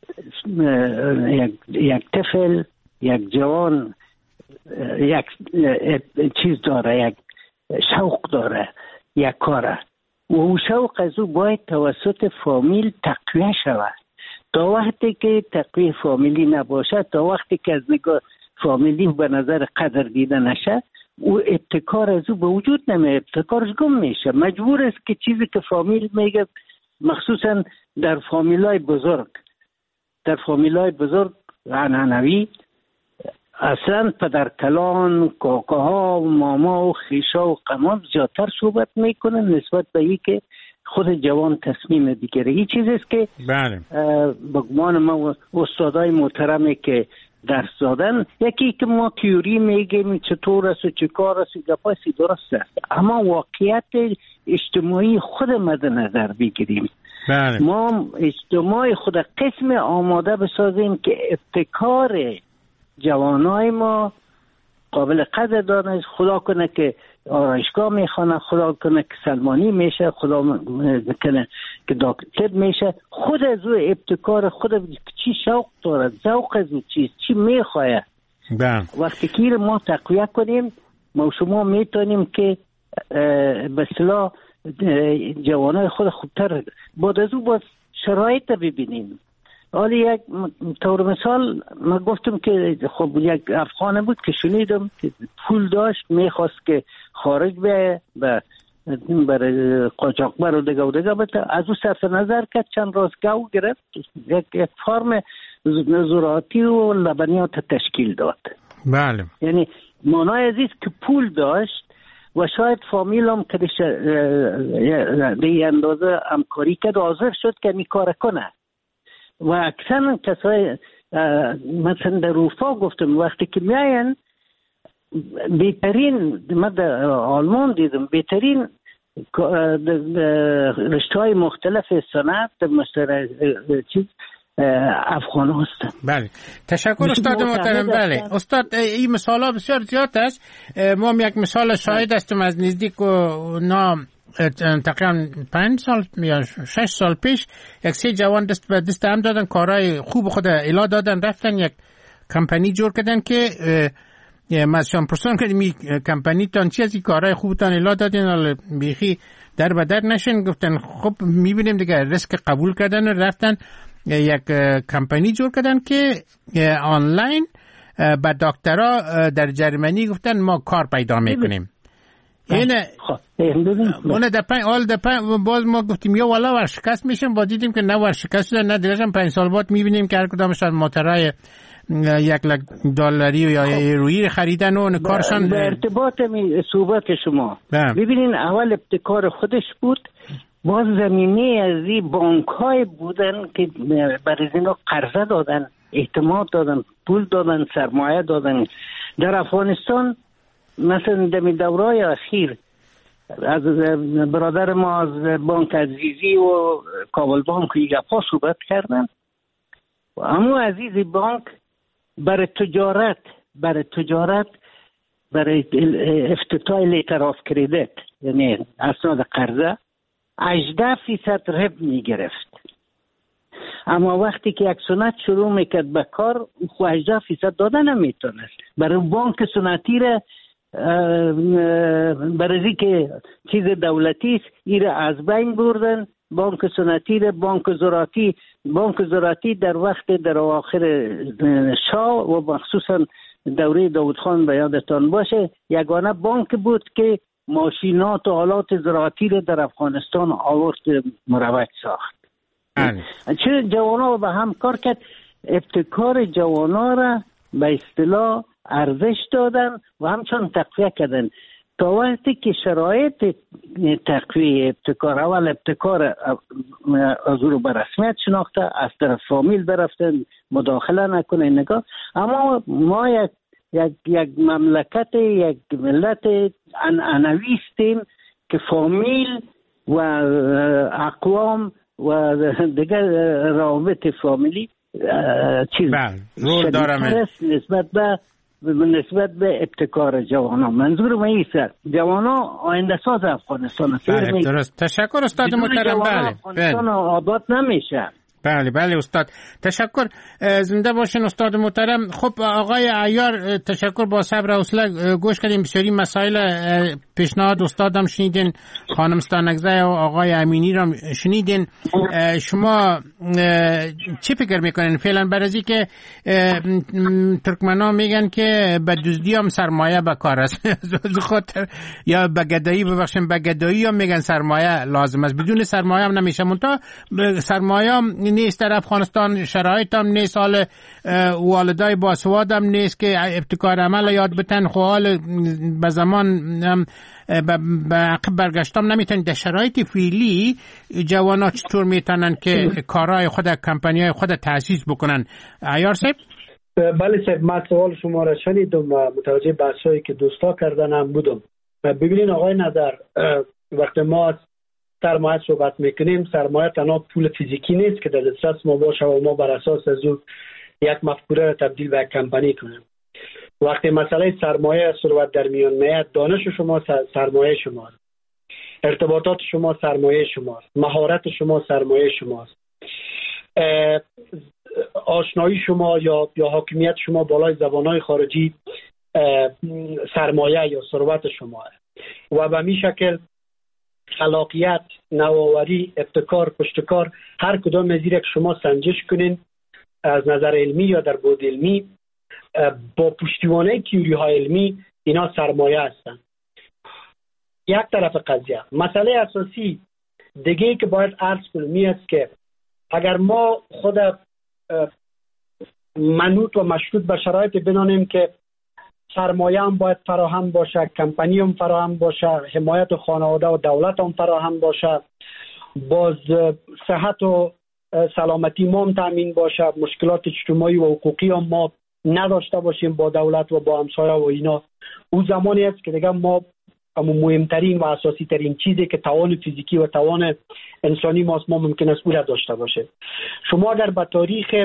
یک طفل، یک جوان یک چیز داره، یک شوق داره، یک کاره و اون شوق از او باید توسط فامیل تقویه شود. تا وقتی که تقویه فامیلی نباشه، تا وقتی که از نگاه فامیلی به نظر قدر دیده نشه، او ابتکار از او به وجود نمیاد، ابتکارش گم میشه. مجبور است که چیزی که فامیل میگه، مخصوصا در فامیلای بزرگ عنعنوی، اصلا پدرکلان، کاکاها و ماما و خیشا و قمام زیادتر صحبت میکنن نسبت به این که خود جوان تصمیم بگیره. این چیز است که بگمان ما استادای محترمی که درس دادن، یکی که ما تیوری میگیم چطور است و چه کار است، گپاسی درست است، اما واقعیت اجتماعی خود مد نظر بگیریم. بله. ما اجتماع خود قسم آماده بسازیم که ابتکار جوانای ما قابل قدر دانش، خدا کنه که آرایشگاه میخوانه، خدا کنه که سلمانی میشه، خدا کنه که دکتر میشه، خود از او ابتکار خود چی شوق دارد، ذوق از او چیست، چی میخواهد. وقتی که ما تقویت کنیم ما شما میتونیم که به اصطلاح جوانای خود خوبتر بعد از او باز شرایط ببینیم. حالا یک طور مثال من گفتم که خب یک افغان بود که شنیدم که پول داشت میخواست که خارج به برای قاچاقبر و دیگه بده، از او صرف نظر کرد، چند روز گو گرفت، یک فارم زراعتی و لبنیات تشکیل داد. بله. یعنی مانای عزیز که پول داشت و شاید فامیل هم که به اندازه همکاری کرد حاضر شد که این کار کنه. و اکثر کسای مثلا در اروپا گفتم وقتی که میاین بهترین، من در آلمان دیدم بهترین رشته‌های مختلف صنعت مثلا چیز افغان هستن. بله، تشکر استاد محترم. بله استاد، این مثال ها بسیار زیاد است. ما یک مثال شاهد هستیم از نزدیک و نام تقریبا 5 سال یا 6 سال پیش یک سری جوان دست به دست هم دادن، کارهای خوب خود الا دادن، رفتن یک کمپانی جور کردن که ماشین پرسون که می کمپانی تان چی از این کارهای خوبتان الا دادین، حالا بیخی در به در نشین. گفتن خب میبینیم دیگه ریسک قبول کردن و رفتن یک کمپانی جور کردن که آنلاین با دکترها در جرمنی گفتن ما کار پیدا میکنیم. اینه اون باز ما گفتیم یا والا ورشکست میشیم، با دیدیم که نه ورشکست شدن نه دیگرشم 5 سال بعد میبینیم که هر کدامش از موترهای $1,000,000 یا ایرویی خریدن و کارشان. به ارتباط صحبت شما ببینین اول ابتکار خودش بود، باز زمینه از این بانک های بودن که برای اینا قرضه دادن، اعتماد دادن، پول دادن، سرمایه دادن. در افغانستان مثلا در دورهای اخیر از برادر ما از بانک عزیزی و کابل بانک یک گپا صحبت کردن. اما عزیزی بانک برای تجارت برای افتتاح لیتر آف کردیت یعنی اسناد قرضه 18% رب می گرفت. اما وقتی که یک سنت شروع میکرد به کار خو 18% دادن نمیتونست. برای بانک سنتی را برای که چیز دولتی است ایره از بین بردن. بانک سنتی را بانک زراعتی در وقت در آخر شاه و مخصوصا دوره داود خان به یادتان باشه یگانه بانک بود که ماشینات و آلات زراعتی را در افغانستان آورد مروج ساخت. چه جوانا به هم کار کرد، ابتکار جوانا را به اصطلاح ارزش دادن و همچنان تقویه کردن تا وقتی که شرایط تقویه ابتکار، اول ابتکار از رو به رسمیت شناخته، از طرف فامیل برفتن مداخله نکنه نگاه. اما ما یک مملکت، یک ملت عنعنوی هستیم که فامیل و اقوام و دیگر روابط فامیلی چیز نسبت به ابتکار جوانان. منظور من ایست جوانان آینده ساز افغانستان است. درست. تشکر استاد محترم. بله افغانستان آباد نمیشه. بله استاد تشکر، زنده باشین استاد محترم. خب آقای عیار تشکر، با صبر و حوصله گوش کردیم، بسیاری مسائل پیشنهاد استادم شنیدین، خانم ستانکزی و آقای امینی را شنیدین. شما چی فکر میکنین فعلا برای که ترکمن‌ها میگن که به دزدی هم سرمایه به کار است خاطر یا به گدایی به گدایی هم میگن سرمایه لازم است، بدون سرمایه هم نمیشه. منتها سرمایه هم نیست در افغانستان، شرایط هم نیست، حال والدای باسواد هم نیست که ابتکار عمل یاد بتن، حال به زمان به عقب برگشتم نمیتونن. در شرایط فعلی جوانا چطور میتونن که کارهای خود، کمپانیای خود تأسیس بکنن؟ عیار صاحب بله صاحب، من سوال شما را شنیدم و متوجه بحثایی که دوستا کردن هم بودم. ببینین آقای نظر، وقتی ما سرمایه صحبت میکنیم، سرمایه تنها پول فیزیکی نیست که در دسترس ما باشه و ما بر اساس از اون یک مفکوره را تبدیل به یک کمپانی کنیم. وقتی مسئله سرمایه ثروت در میان میاد، دانش شما سرمایه شماست، ارتباطات شما سرمایه شماست، مهارت شما سرمایه شماست، آشنایی شما یا حاکمیت شما بالای زبانهای خارجی سرمایه یا ثروت شما و به می شکل خلاقیت، نوآوری، ابتکار، پشتکار، هر کدام از که شما سنجش کنین از نظر علمی یا در بعد علمی با پشتیبانی تئوری های علمی، اینا سرمایه هستند. یک طرف قضیه. مسئله اساسی دیگه که باید عرض کنم است که اگر ما خود منوط و مشروط به شرایط بنانیم که سرمایه هم باید فراهم باشه، کمپانی هم فراهم باشه، حمایت خانواده و دولت هم فراهم باشه، باز صحت و سلامتی ما هم تامین باشه، مشکلات اجتماعی و حقوقی هم ما نداشته باشیم با دولت و با همسایه و اینا، اون زمانی است که دیگه ما مهمترین و اساسی ترین چیزی که توان فیزیکی و توان انسانی ما ممکن است او را داشته باشه. شما اگر به تاریخ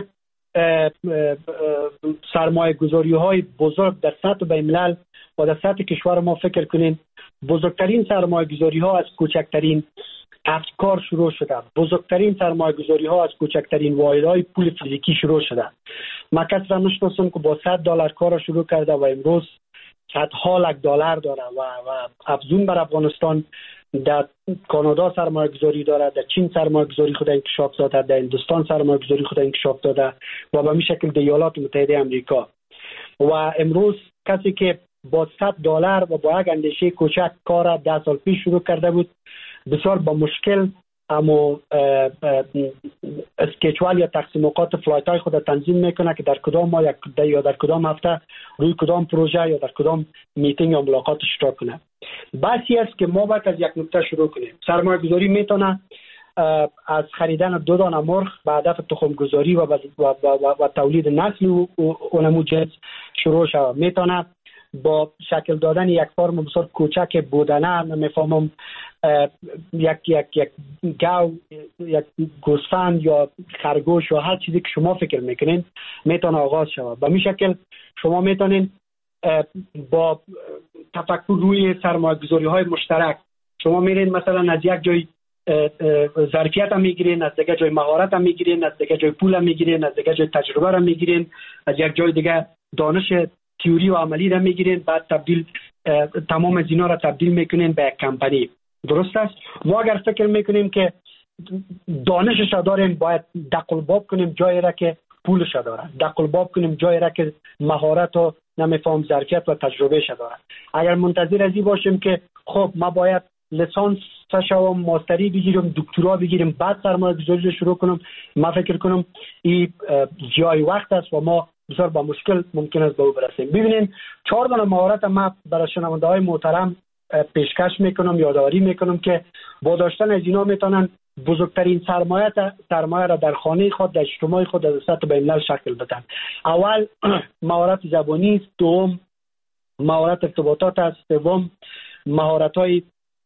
سرمایه گذاری های بزرگ در سطح بین‌الملل و در سطح کشور ما فکر کنین، بزرگترین سرمایه گذاری ها از کوچکترین افکار شروع شده، بزرگترین سرمایه گذاری ها از کوچکترین واحدهای پول فیزیکی شروع شده. ما کسی را نشناسم که با $100 کار شروع کرده و امروز صدها لک دلار داره و افزون بر افغانستان در کانادا سرمایه گذاری داره، در چین سرمایه گذاری خود انکشاف داده، در هندوستان سرمایه گذاری خود انکشاف داده و به شکل در ایالات متحده آمریکا. و امروز کسی که با $100 و با یک اندیشه کوچک کار 10 سال پیش شروع کرده بود، بسیار با مشکل اما اسکیچوال یا تقسیم اوقات فلایت های خود تنظیم میکنه که در کدام ماه یا در کدام هفته روی کدام پروژه یا در کدام میتینگ یا ملاقات اشتراک کنه. بحثی است که ما باید از یک نقطه شروع کنیم. سرمایه گذاری میتونه از خریدن 2 دانه مرغ به هدف تخم گذاری و تولید نسل و نمو جنس شروع شود. میتونه با شکل دادن یک فرم بسیار کوچک بودنه، نمیفهمم یک گاو، یک گوسفند یا خرگوش و هر چیزی که شما فکر میکنین میتونه آغاز شود. به می شکل شما میتونین با تفکر روی سرمایه گذاری های مشترک، شما میرین مثلا از یک جای ظرفیت هم میگیرین، از دیگه جای مهارت هم میگیرین، از دیگه جای پول هم میگیرین، از دیگه جای تجربه هم میگیرین، از یک جای دیگه دانش تئوری و عملی را میگیرین، بعد تمام از اینا را تبدیل میکنین به یک کمپانی. درست است؟ ما اگر فکر میکنیم که دانشش را داریم، باید دقلباب کنیم جایی را که پولش را داره، دقلباب کنیم جایی را که مهارت و نمیفهم ظرفیت و تجربهش داره. اگر منتظر ازی باشیم که خب ما باید لیسانس شوم، ماستری بگیرم، دکترا بگیریم، بعد سرمایه گذاری رو شروع کنم، ما فکر کنم این جای وقت است و ما بسیار با مشکل ممکن است به او برسیم. ببینید 4 دانه مهارت ما برای شنونده های محترم پیشکش میکنم، یادآوری میکنم که با داشتن از اینا میتونن بزرگترین سرمایه را در خانه خود، در اجتماع خود، در سطح بین‌الملل شکل بدن. اول مهارت زبانی است، دوم مهارت ارتباطات است، سوم مهارت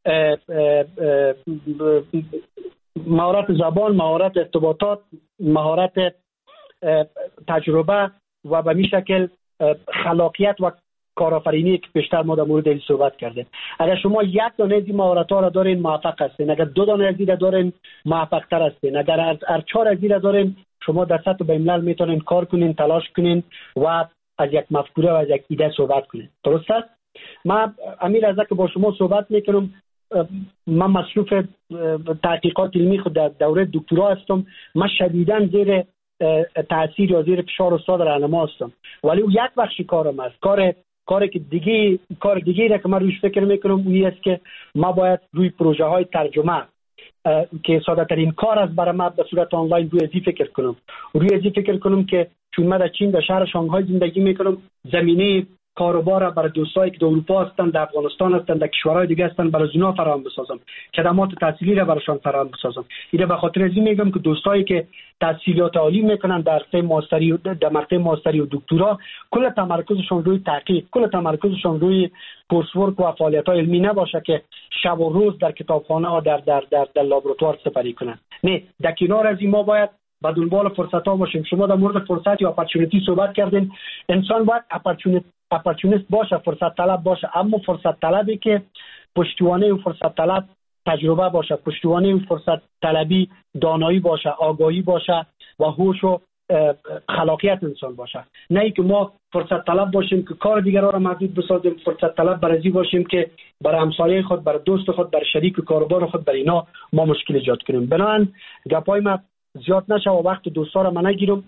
زبان، مهارت ارتباطات، مهارت تجربه و به می شکل خلاقیت و کارآفرینی که بیشتر ما در مورد این صحبت کردیم. اگر شما 1 دانه از این مهارت‌ها را دارین موفق هستین، اگر 2 دانه از این را دارین موفق تر هستین، اگر هر 4 از این را دارین شما در سطح بین‌الملل میتونین کار کنین، تلاش کنین و از یک مفکوره و از یک ایده صحبت کنین. درست است؟ من امیر از که با شما صحبت میکنم، من مصروف تحقیقات علمی خود در دوره دکترا هستم. من شدیداً زیر تاثیر یا زیر فشار استاد راهنما هستم، ولی او یک بخش کارم است. کاری که کار دیگه را که من روش فکر میکنم اون است که ما باید روی پروژه های ترجمه که ساده ترین کار است برای من به صورت آنلاین روی ازی فکر کنم که چون من در چین در شهر شانگهای زندگی میکنم، زمینه کاروبار برای دوستایی که در اروپا هستند، در افغانستان هستند، در کشورهای دیگه هستند، برای اونا فراهم بسازم، خدمات تحصیلی را برایشان فراهم بسازم. اینه به خاطر از این میگم که دوستایی که تحصیلات عالی میکنن در رشته ماستری و در مرحله ماستری و دکترا، کل تمرکزشون روی تحقیق، کل تمرکزشون روی کورس ورک و فعالیت‌های علمی نباشه که شب و روز در کتابخانه ها در لابراتوار سپری کنن. نه، در کنار از این ما باید به دنبال فرصت‌ها باشیم. شما در مورد فرصت یا اپورتونیتی صحبت کردین. انسان باید اپورتونیست باشه، فرصت طلب باشه، اما فرصت طلبی که پشتوانه اون فرصت طلب تجربه باشه، پشتوانه اون فرصت طلبی دانایی باشه، آگاهی باشه و هوش و خلاقیت انسان باشه. نه اینکه ما فرصت طلب باشیم که کار دیگران را محدود بسازیم، فرصت طلب برای باشیم که برای همسایه خود، برای دوست خود، برای شریک کاروبار خود، برای اینا ما مشکل ایجاد کنیم. بنابراین گپای ما زیاد نشه و وقت دوستا را من نگیرم.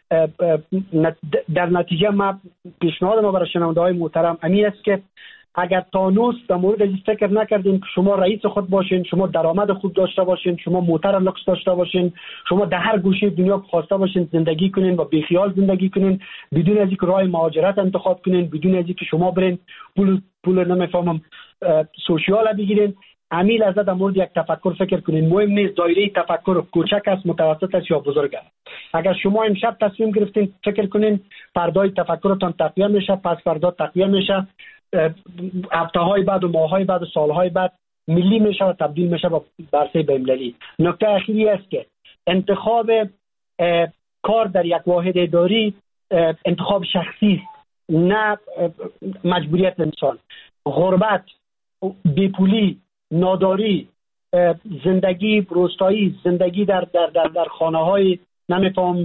در نتیجه ما پیشنهاد ما برای شنونده های محترم همین است که اگر تانوس در مورد این فکر نکردین که شما رئیس خود باشین، شما درآمد خوب داشته باشین، شما موتر لوکس داشته باشین، شما در هر گوشه دنیا خواسته باشین زندگی کنین و بیخیال زندگی کنین، بدون از اینکه راه مهاجرت انتخاب کنین، بدون از اینکه شما برین پول نمیفهمم سوشیال بگیرین، امیل از در مورد یک تفکر فکر کنین. مهم نیست دایره تفکر کوچک است، متوسط است یا بزرگ است. اگر شما امشب تصمیم گرفتین فکر کنین پردای تفکرتان تقویه میشه، پس فردا تقویه میشه، هفته‌های بعد و ماه‌های بعد و سال‌های بعد ملی میشه و تبدیل میشه به برسه بین‌المللی. نکته اخیری است که انتخاب کار در یک واحد اداری انتخاب شخصی است، نه مجبوریت انسان. غربت، بیپولی، ناداری، زندگی روستایی، زندگی در خانه‌های نمیفهم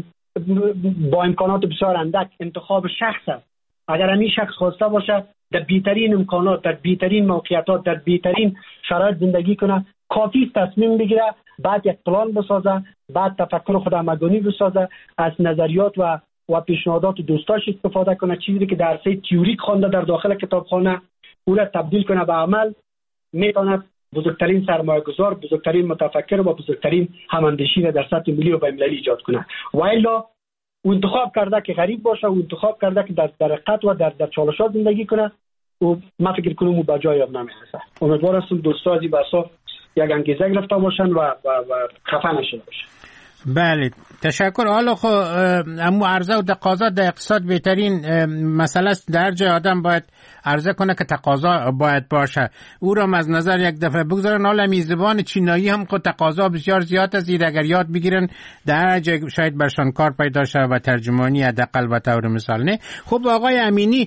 با امکانات بسیار اندک انتخاب شخص است. اگر همین شخص خواسته باشه در بهترین امکانات، در بهترین موقعیتات، در بهترین شرایط زندگی کنه، کافی تصمیم بگیره، بعد یک پلان بسازه، بعد تفکر خود عملگانی بسازه، از نظریات و پیشنهادات دوستاش استفاده کنه، چیزی که در سه تئوریک خوانده در داخل کتابخانه او را تبدیل کنه به عمل، میتونه بزرگترین سرمایه‌گذار، بزرگترین متفکر و بزرگترین هماندیشی را در سطح ملی و بین‌المللی ایجاد کنه. و الا او انتخاب کرده که غریب باشه، او انتخاب کرده که در رقت و در چالشات زندگی کنه، و ما فکر کنم او به جای نمیرسه. امیدوارم دوستان از این بحثا یک انگیزه گرفته باشن و خفه نشده باشن. بله، تشکر. حالا خب اما عرضه و تقاضا در اقتصاد بهترین مسئله است. در جای آدم باید عرضه کنه که تقاضا باید باشه، او را از نظر یک دفعه بگذارن. حالا میزبان چینایی هم خود تقاضا بسیار زیاد است، اگر یاد بگیرن در جای شاید برشان کار پیدا شه و ترجمانی حداقل به طور مثال. نه خب آقای امینی،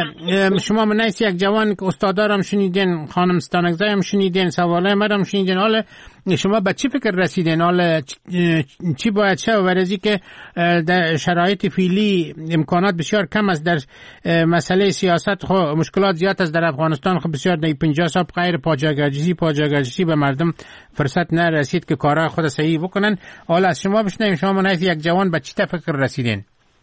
شما منیس یک جوان که استادارم شنیدین، خانم ستانکزی هم شنیدین، سوالای مرا شنیدین، حالا شما به چی فکر رسیدین؟ حالا چی باید شه؟ ورزی که در شرایط فعلی امکانات بسیار کم است، در مسئله سیاست خب مشکلات زیاد است در افغانستان. خب بسیار در 50 سال غیر پاجاگرجسی به مردم فرصت نرسید که کارهای خود صحیح بکنن. حالا از شما بشنویم، شما منیت یک جوان به چی فکر رسیدین؟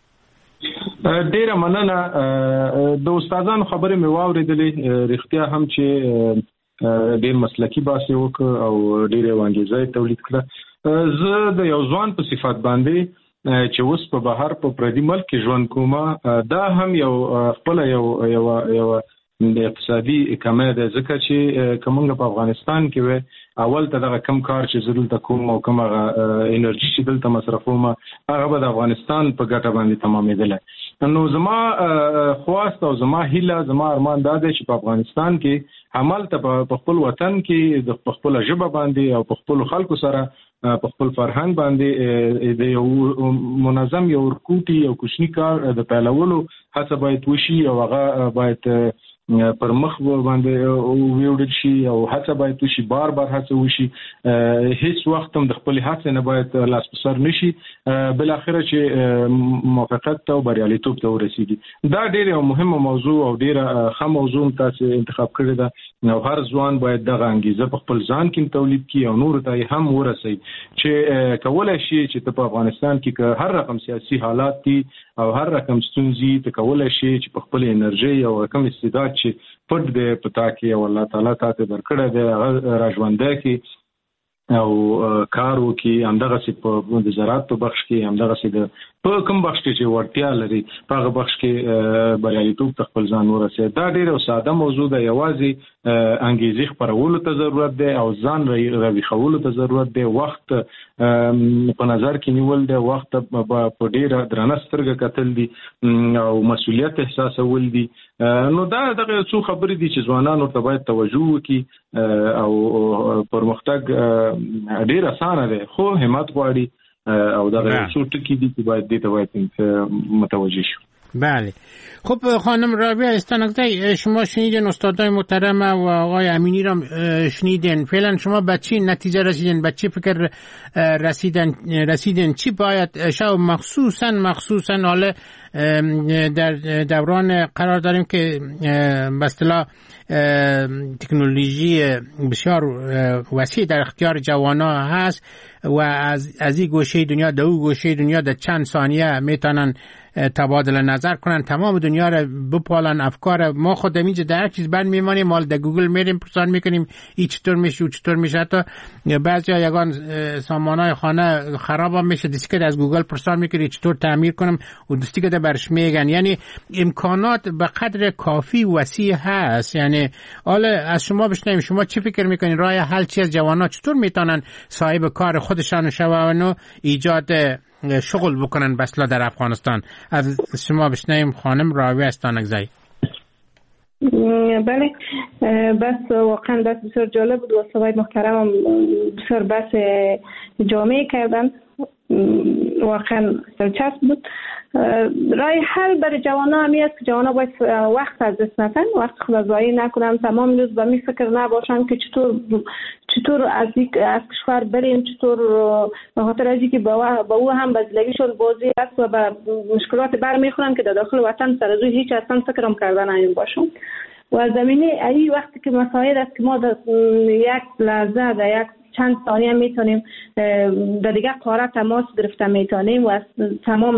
ډیره مننه. د استادانو خبرې مې واورېدلې، رښتیا هم چې ډیر مسلکی باسي وک او ډیره وانګیزه تولید کړه. زه د یو ځوان په صفات باندې چې اوس په بهر په پردي ملک کې ژوند کوم، دا هم یو خپل یو د اقتصادي کمه ده، ځکه چې کومه په افغانستان کې و اول ته دغه کم کار چې زدل ته کوم او کومه انرژي چې دلته مصرفوم هغه به د افغانستان په ګټه باندې تمامېدل. نو زما خواست او زما هیله، زما ارمان دا دی چې په افغانستان کې عمل ته په خپل وطن کې د خپل ژبه باندې او په خپل خلکو سره په خپل فرهنګ باندې د یو منظم یو ورکوټي او کوچنی کار د پیلولو هڅه باید وشي او هغه باید پر مخ باندې ویوړل شي او هڅه باید وشي، بار هڅه وشي، هیڅ وخت هم د خپل هڅې نه باید لاس په سر نشي، بل اخره چې موافقت او بریالیتوب ته ورسیږي. دا ډیره مهمه موضوع او ډیره ښه موضوع تاسو انتخاب کړی ده. نو هر ځوان باید دغه انګیزه په خپل ځان کې تولید کړي او نور ته هم ورسي چې کولای شي چې په افغانستان کې هر رقم سیاسي حالات دي او هر رقم ستونزې ته کولای شي چې په خپل انرژي او کم استعداد چې پټ دی پتا کې او الله تعالی تاسو درکړه دی راژوندای کې او کار وکي، همدغه سي په د زراعت په بخش کې، همدغه سي د په کوم بخش کې چې ورتیا لري په هغه بخش کې بریالیتوب ته خپل ځان ورسوي. دا ډېره ساده موضوع ده، یوازې انګیزې خپرولو ته ضرورت دی او ځان راویښولو ته ضرورت دی، وخت په نظر کې نیول دی، وخت په ډېره درنه سترګه کتل دي او مسؤلیت احساسول دي. نو دا دغه څو خبرې دي چې ځوانان ورته باید توجه وکړي او پرمختګ ډېر اسانه دی خو همت غواړي او دغه څو ټکي دي چې باید دې ته باید متوجه شو. بله. خب خانم رابعه استانکزی، شما شنیدین استادای محترم و آقای امینی را شنیدین. فعلا شما به چی نتیجه رسیدین؟ به چی فکر رسیدین؟ چی باید شو مخصوصا حالا در دوران قرار داریم که به اصطلاح تکنولوژی بسیار وسیع در اختیار جوانا هست و از این گوشه دنیا در اون گوشه دنیا در چند ثانیه میتونن تبادل نظر کنن، تمام دنیا رو بپالن. افکار ما خود اینجا در هر چیز بند میمانیم، مال در گوگل میریم پرسان میکنیم این چطور میشه و چطور میشه. حتی بعضی یگان سامانهای خانه خراب هم میشه، دیسکت از گوگل پرسان میکنی چطور تعمیر کنم و دیسکت برش میگن. یعنی امکانات به قدر کافی وسیع هست. یعنی حالا از شما بشنویم، شما چی فکر میکنین راه حل چی از جوانا چطور میتونن صاحب کار خودشان شون و ایجاد شغل بکنن بسلا در افغانستان؟ از شما بشنویم خانم رابعه استانکزی. بله، بس واقعا بس بسیار جالب بود و استادای محترم بسیار بس جامعه کردن، واقعا دلچسب بود. راه حل برای جوانا همی است که جوانا باید وقت از دست ندن، وقت خود ضایع نکنن، تمام روز به می فکر نباشن که چطور از کشور بریم، چطور به خاطر از اینکه با او هم بزلگیشون بازی است و به مشکلات برمیخورن که در داخل وطن سر از او هیچ اصلا فکرم کردن نمی باشن. و زمینه ای وقتی که مسائل است که ما در یک لحظه در یک چند ثانیه میتونیم در دیگه قاره تماس گرفته میتونیم و از تمام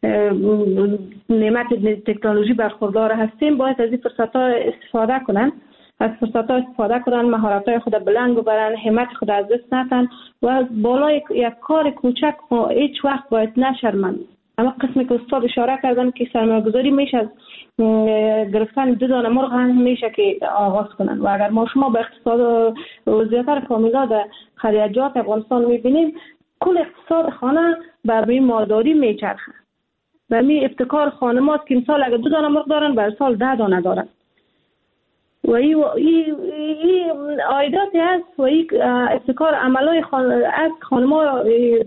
نعمت تکنولوژی برخوردار هستیم، باید از این فرصت ها استفاده کنن، از فرصت ها استفاده کنن، مهارت های خود بلند ببرن، همت خود از دست ندن و بالای یک کار کوچک هیچ وقت باید نشرمن. اما قسمی که استاد اشاره کردن که سرمایه‌گذاری میشه از گرفتن 2 دانه مرغ هم میشه که آغاز کنن. و اگر ما شما به اقتصاد وضعیت فامیلا در خلیجات افغانستان میبینیم، کل اقتصاد خانه بر روی مالداری میچرخه. و می ابتکار خانمات که امسال اگر 2 دانه مرغ دارن بر سال 10 دانه دارن. و این عایداتی هست و این ابتکار عملای از خانم‌ها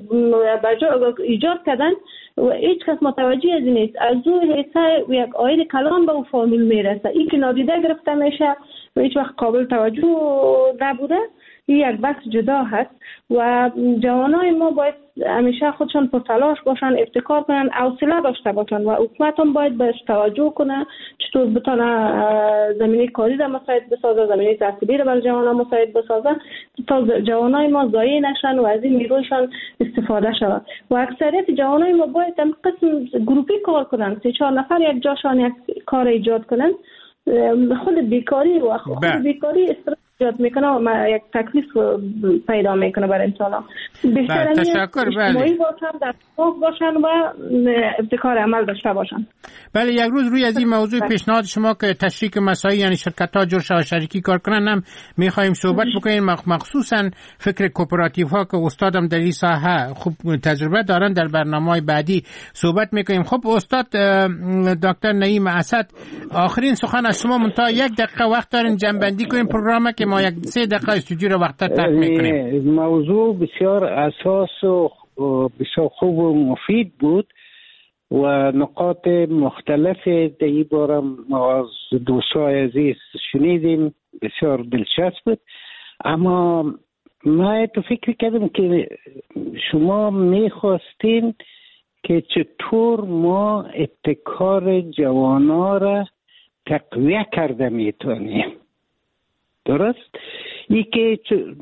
ایجاد کردن و هیچ کس متوجه از نیست. از اون حصه یک عاید کلان به اون فامیل میرسه، این که نادیده گرفته میشه و هیچ وقت قابل توجه نبوده. این یک بحث جدا هست و جوانای ما باید همیشه خودشان پر تلاش باشن، ابتکار کنن، حوصله داشته باشن و حکومت هم باید بهش توجه کنه، چطور بتونه زمینه کاری را مساعد بسازه، زمینه تحصیلی را برای جوانان مساعد بسازه تا جوانای ما ضایع نشن و از این نیرویشان استفاده شود. و اکثریت جوانای ما باید هم قسم گروپی کار کنن، 3-4 نفر یک جاشان یک کار ایجاد کنن. خود بیکاری و خود بیکاری استرس ایجاد میکنه و یک تکلیف پیدا میکنه برای انسان. بیشتر تشکر. بله، باشن در فوق باشن و ابتکار عمل داشته باشن. بله، یک روز روی از این موضوع پیشنهاد شما که تشریک مساعی یعنی شرکت ها جور شریکی کار کنن هم میخوایم صحبت بکنیم، مخصوصا فکر کوپراتیو ها که استادم در این ساحه خوب تجربه دارن، در برنامه‌های بعدی صحبت میکنیم. خب استاد دکتر نعیم اسد، آخرین سخن از شما، منتها 1 دقیقه وقت دارین جنبندی کنیم پروگرام که ما 3 دقیقه استودیو رو وقت ترک میکنیم. موضوع بسیار اساس و بسیار خوب و مفید بود و نقاط مختلف در این بارم از دوستای عزیز شنیدیم، بسیار دلچسب بود. اما من تو فکر کردم که شما میخواستین که چطور ما ابتکار جوانا را تقویه کرده میتونیم. درست؟ ای که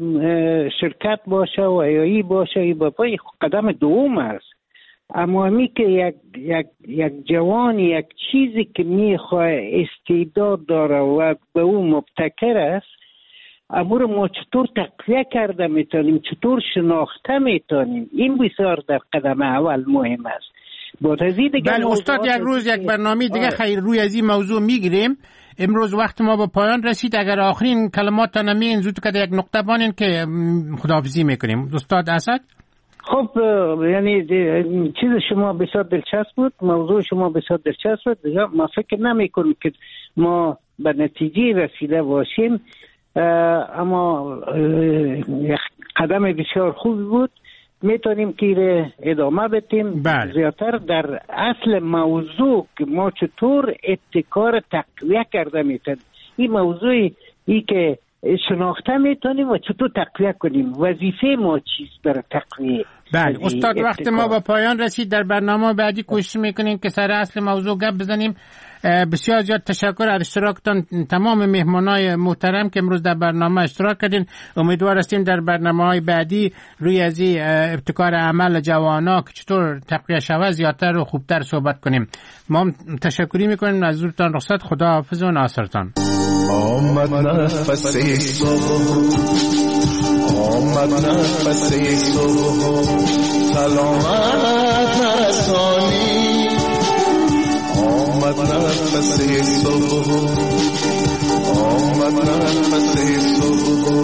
شرکت باشه و ایایی باشه ای بابای قدم دوم است. اما می که یک جوان یک چیزی که میخواه استعداد داره و به اون مبتکر است، امور ما چطور تقویه کرده میتونیم، چطور شناخته میتونیم، این بسیار در قدم اول مهم است. بعد از این دیگه بله استاد، یک روز یک برنامه دیگه خیر روی از این موضوع میگیریم. امروز وقت ما به پایان رسید. اگر آخرین کلمات تا نمیگین زود که یک نقطه بانین که خداحافظی میکنیم. استاد اسد. خب یعنی چیز شما بسیار دلچسب بود، موضوع شما بسیار دلچسب بود. ما فکر نمی کنیم که ما به نتیجه رسیده باشیم، اما قدم بسیار خوب بود. میتونیم که ادامه بدیم. زیادتر در اصل موضوع که ما چطور ابتکار تقویه کرده میتونیم، این موضوعی که شناخته میتونیم و چطور تقویه کنیم، وظیفه ما چیست برای تقویه. بله استاد، وقت ما به پایان رسید. در برنامه بعدی کوشش میکنیم که سر اصل موضوع گپ بزنیم. بسیار زیاد تشکر از اشتراکتان تمام مهمانای محترم که امروز در برنامه اشتراک کردین. امیدوار هستیم در برنامه‌های بعدی روی از ابتکار عمل جوانا که چطور تقویه شود زیادتر و خوبتر صحبت کنیم. ما تشکری میکنیم از حضورتان. رخصت، خدا حافظ و ناصرتان. آمد نفس صبح، آمد نفس صبح، سلامت نرسانی. آمد نفس صبح، آمد نفس صبح،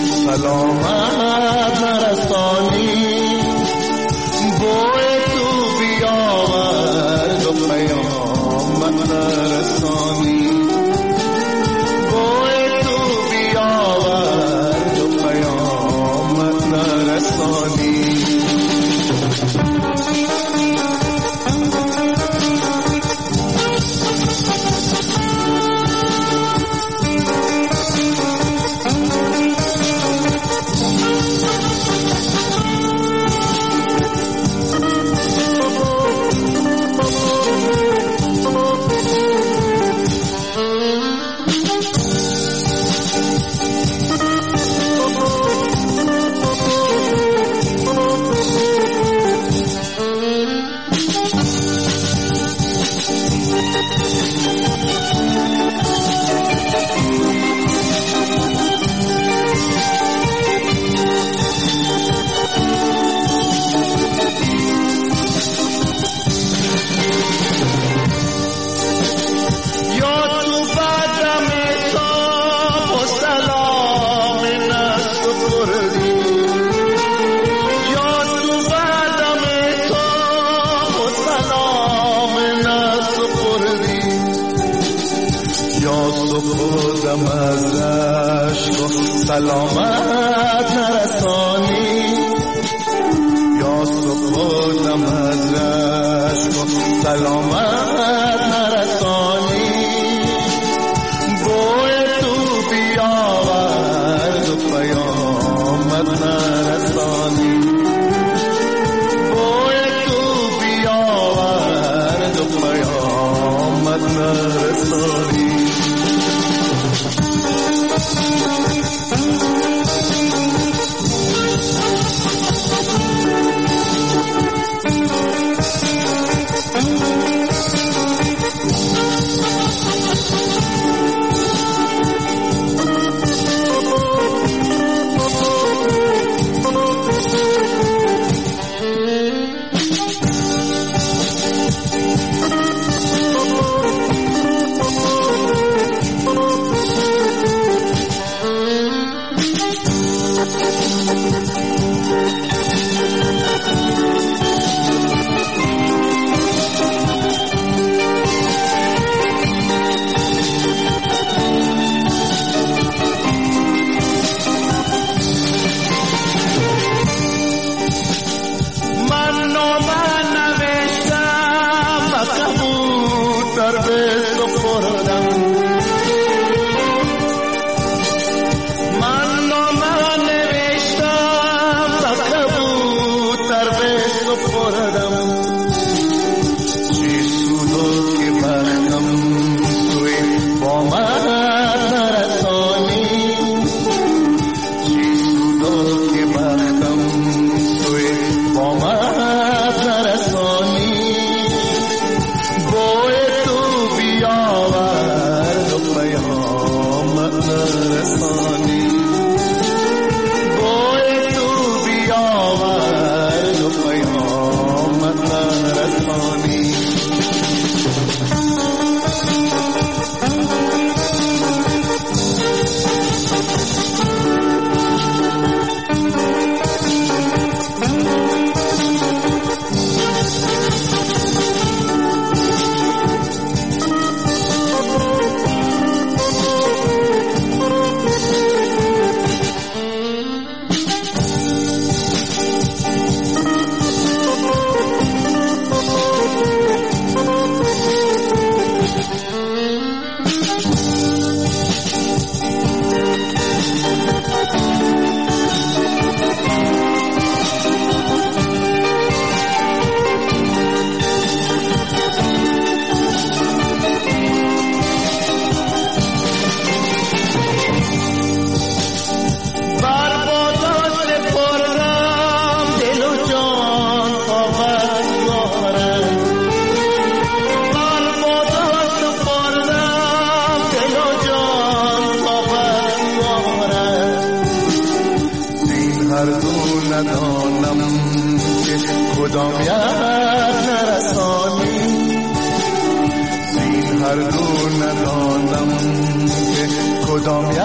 سلامت نرسانی. بوی تو بیاورد و پیامت نرسانی. سلامت نرسانی. یا سپردم از رشک و سلامت نرسانی. بوی تو بیاورد و پیامت نرسانی. بوی تو بیاورد و پیامت نرسانی. کدام یک نرسانی زین هر دو ندانم که کدام یک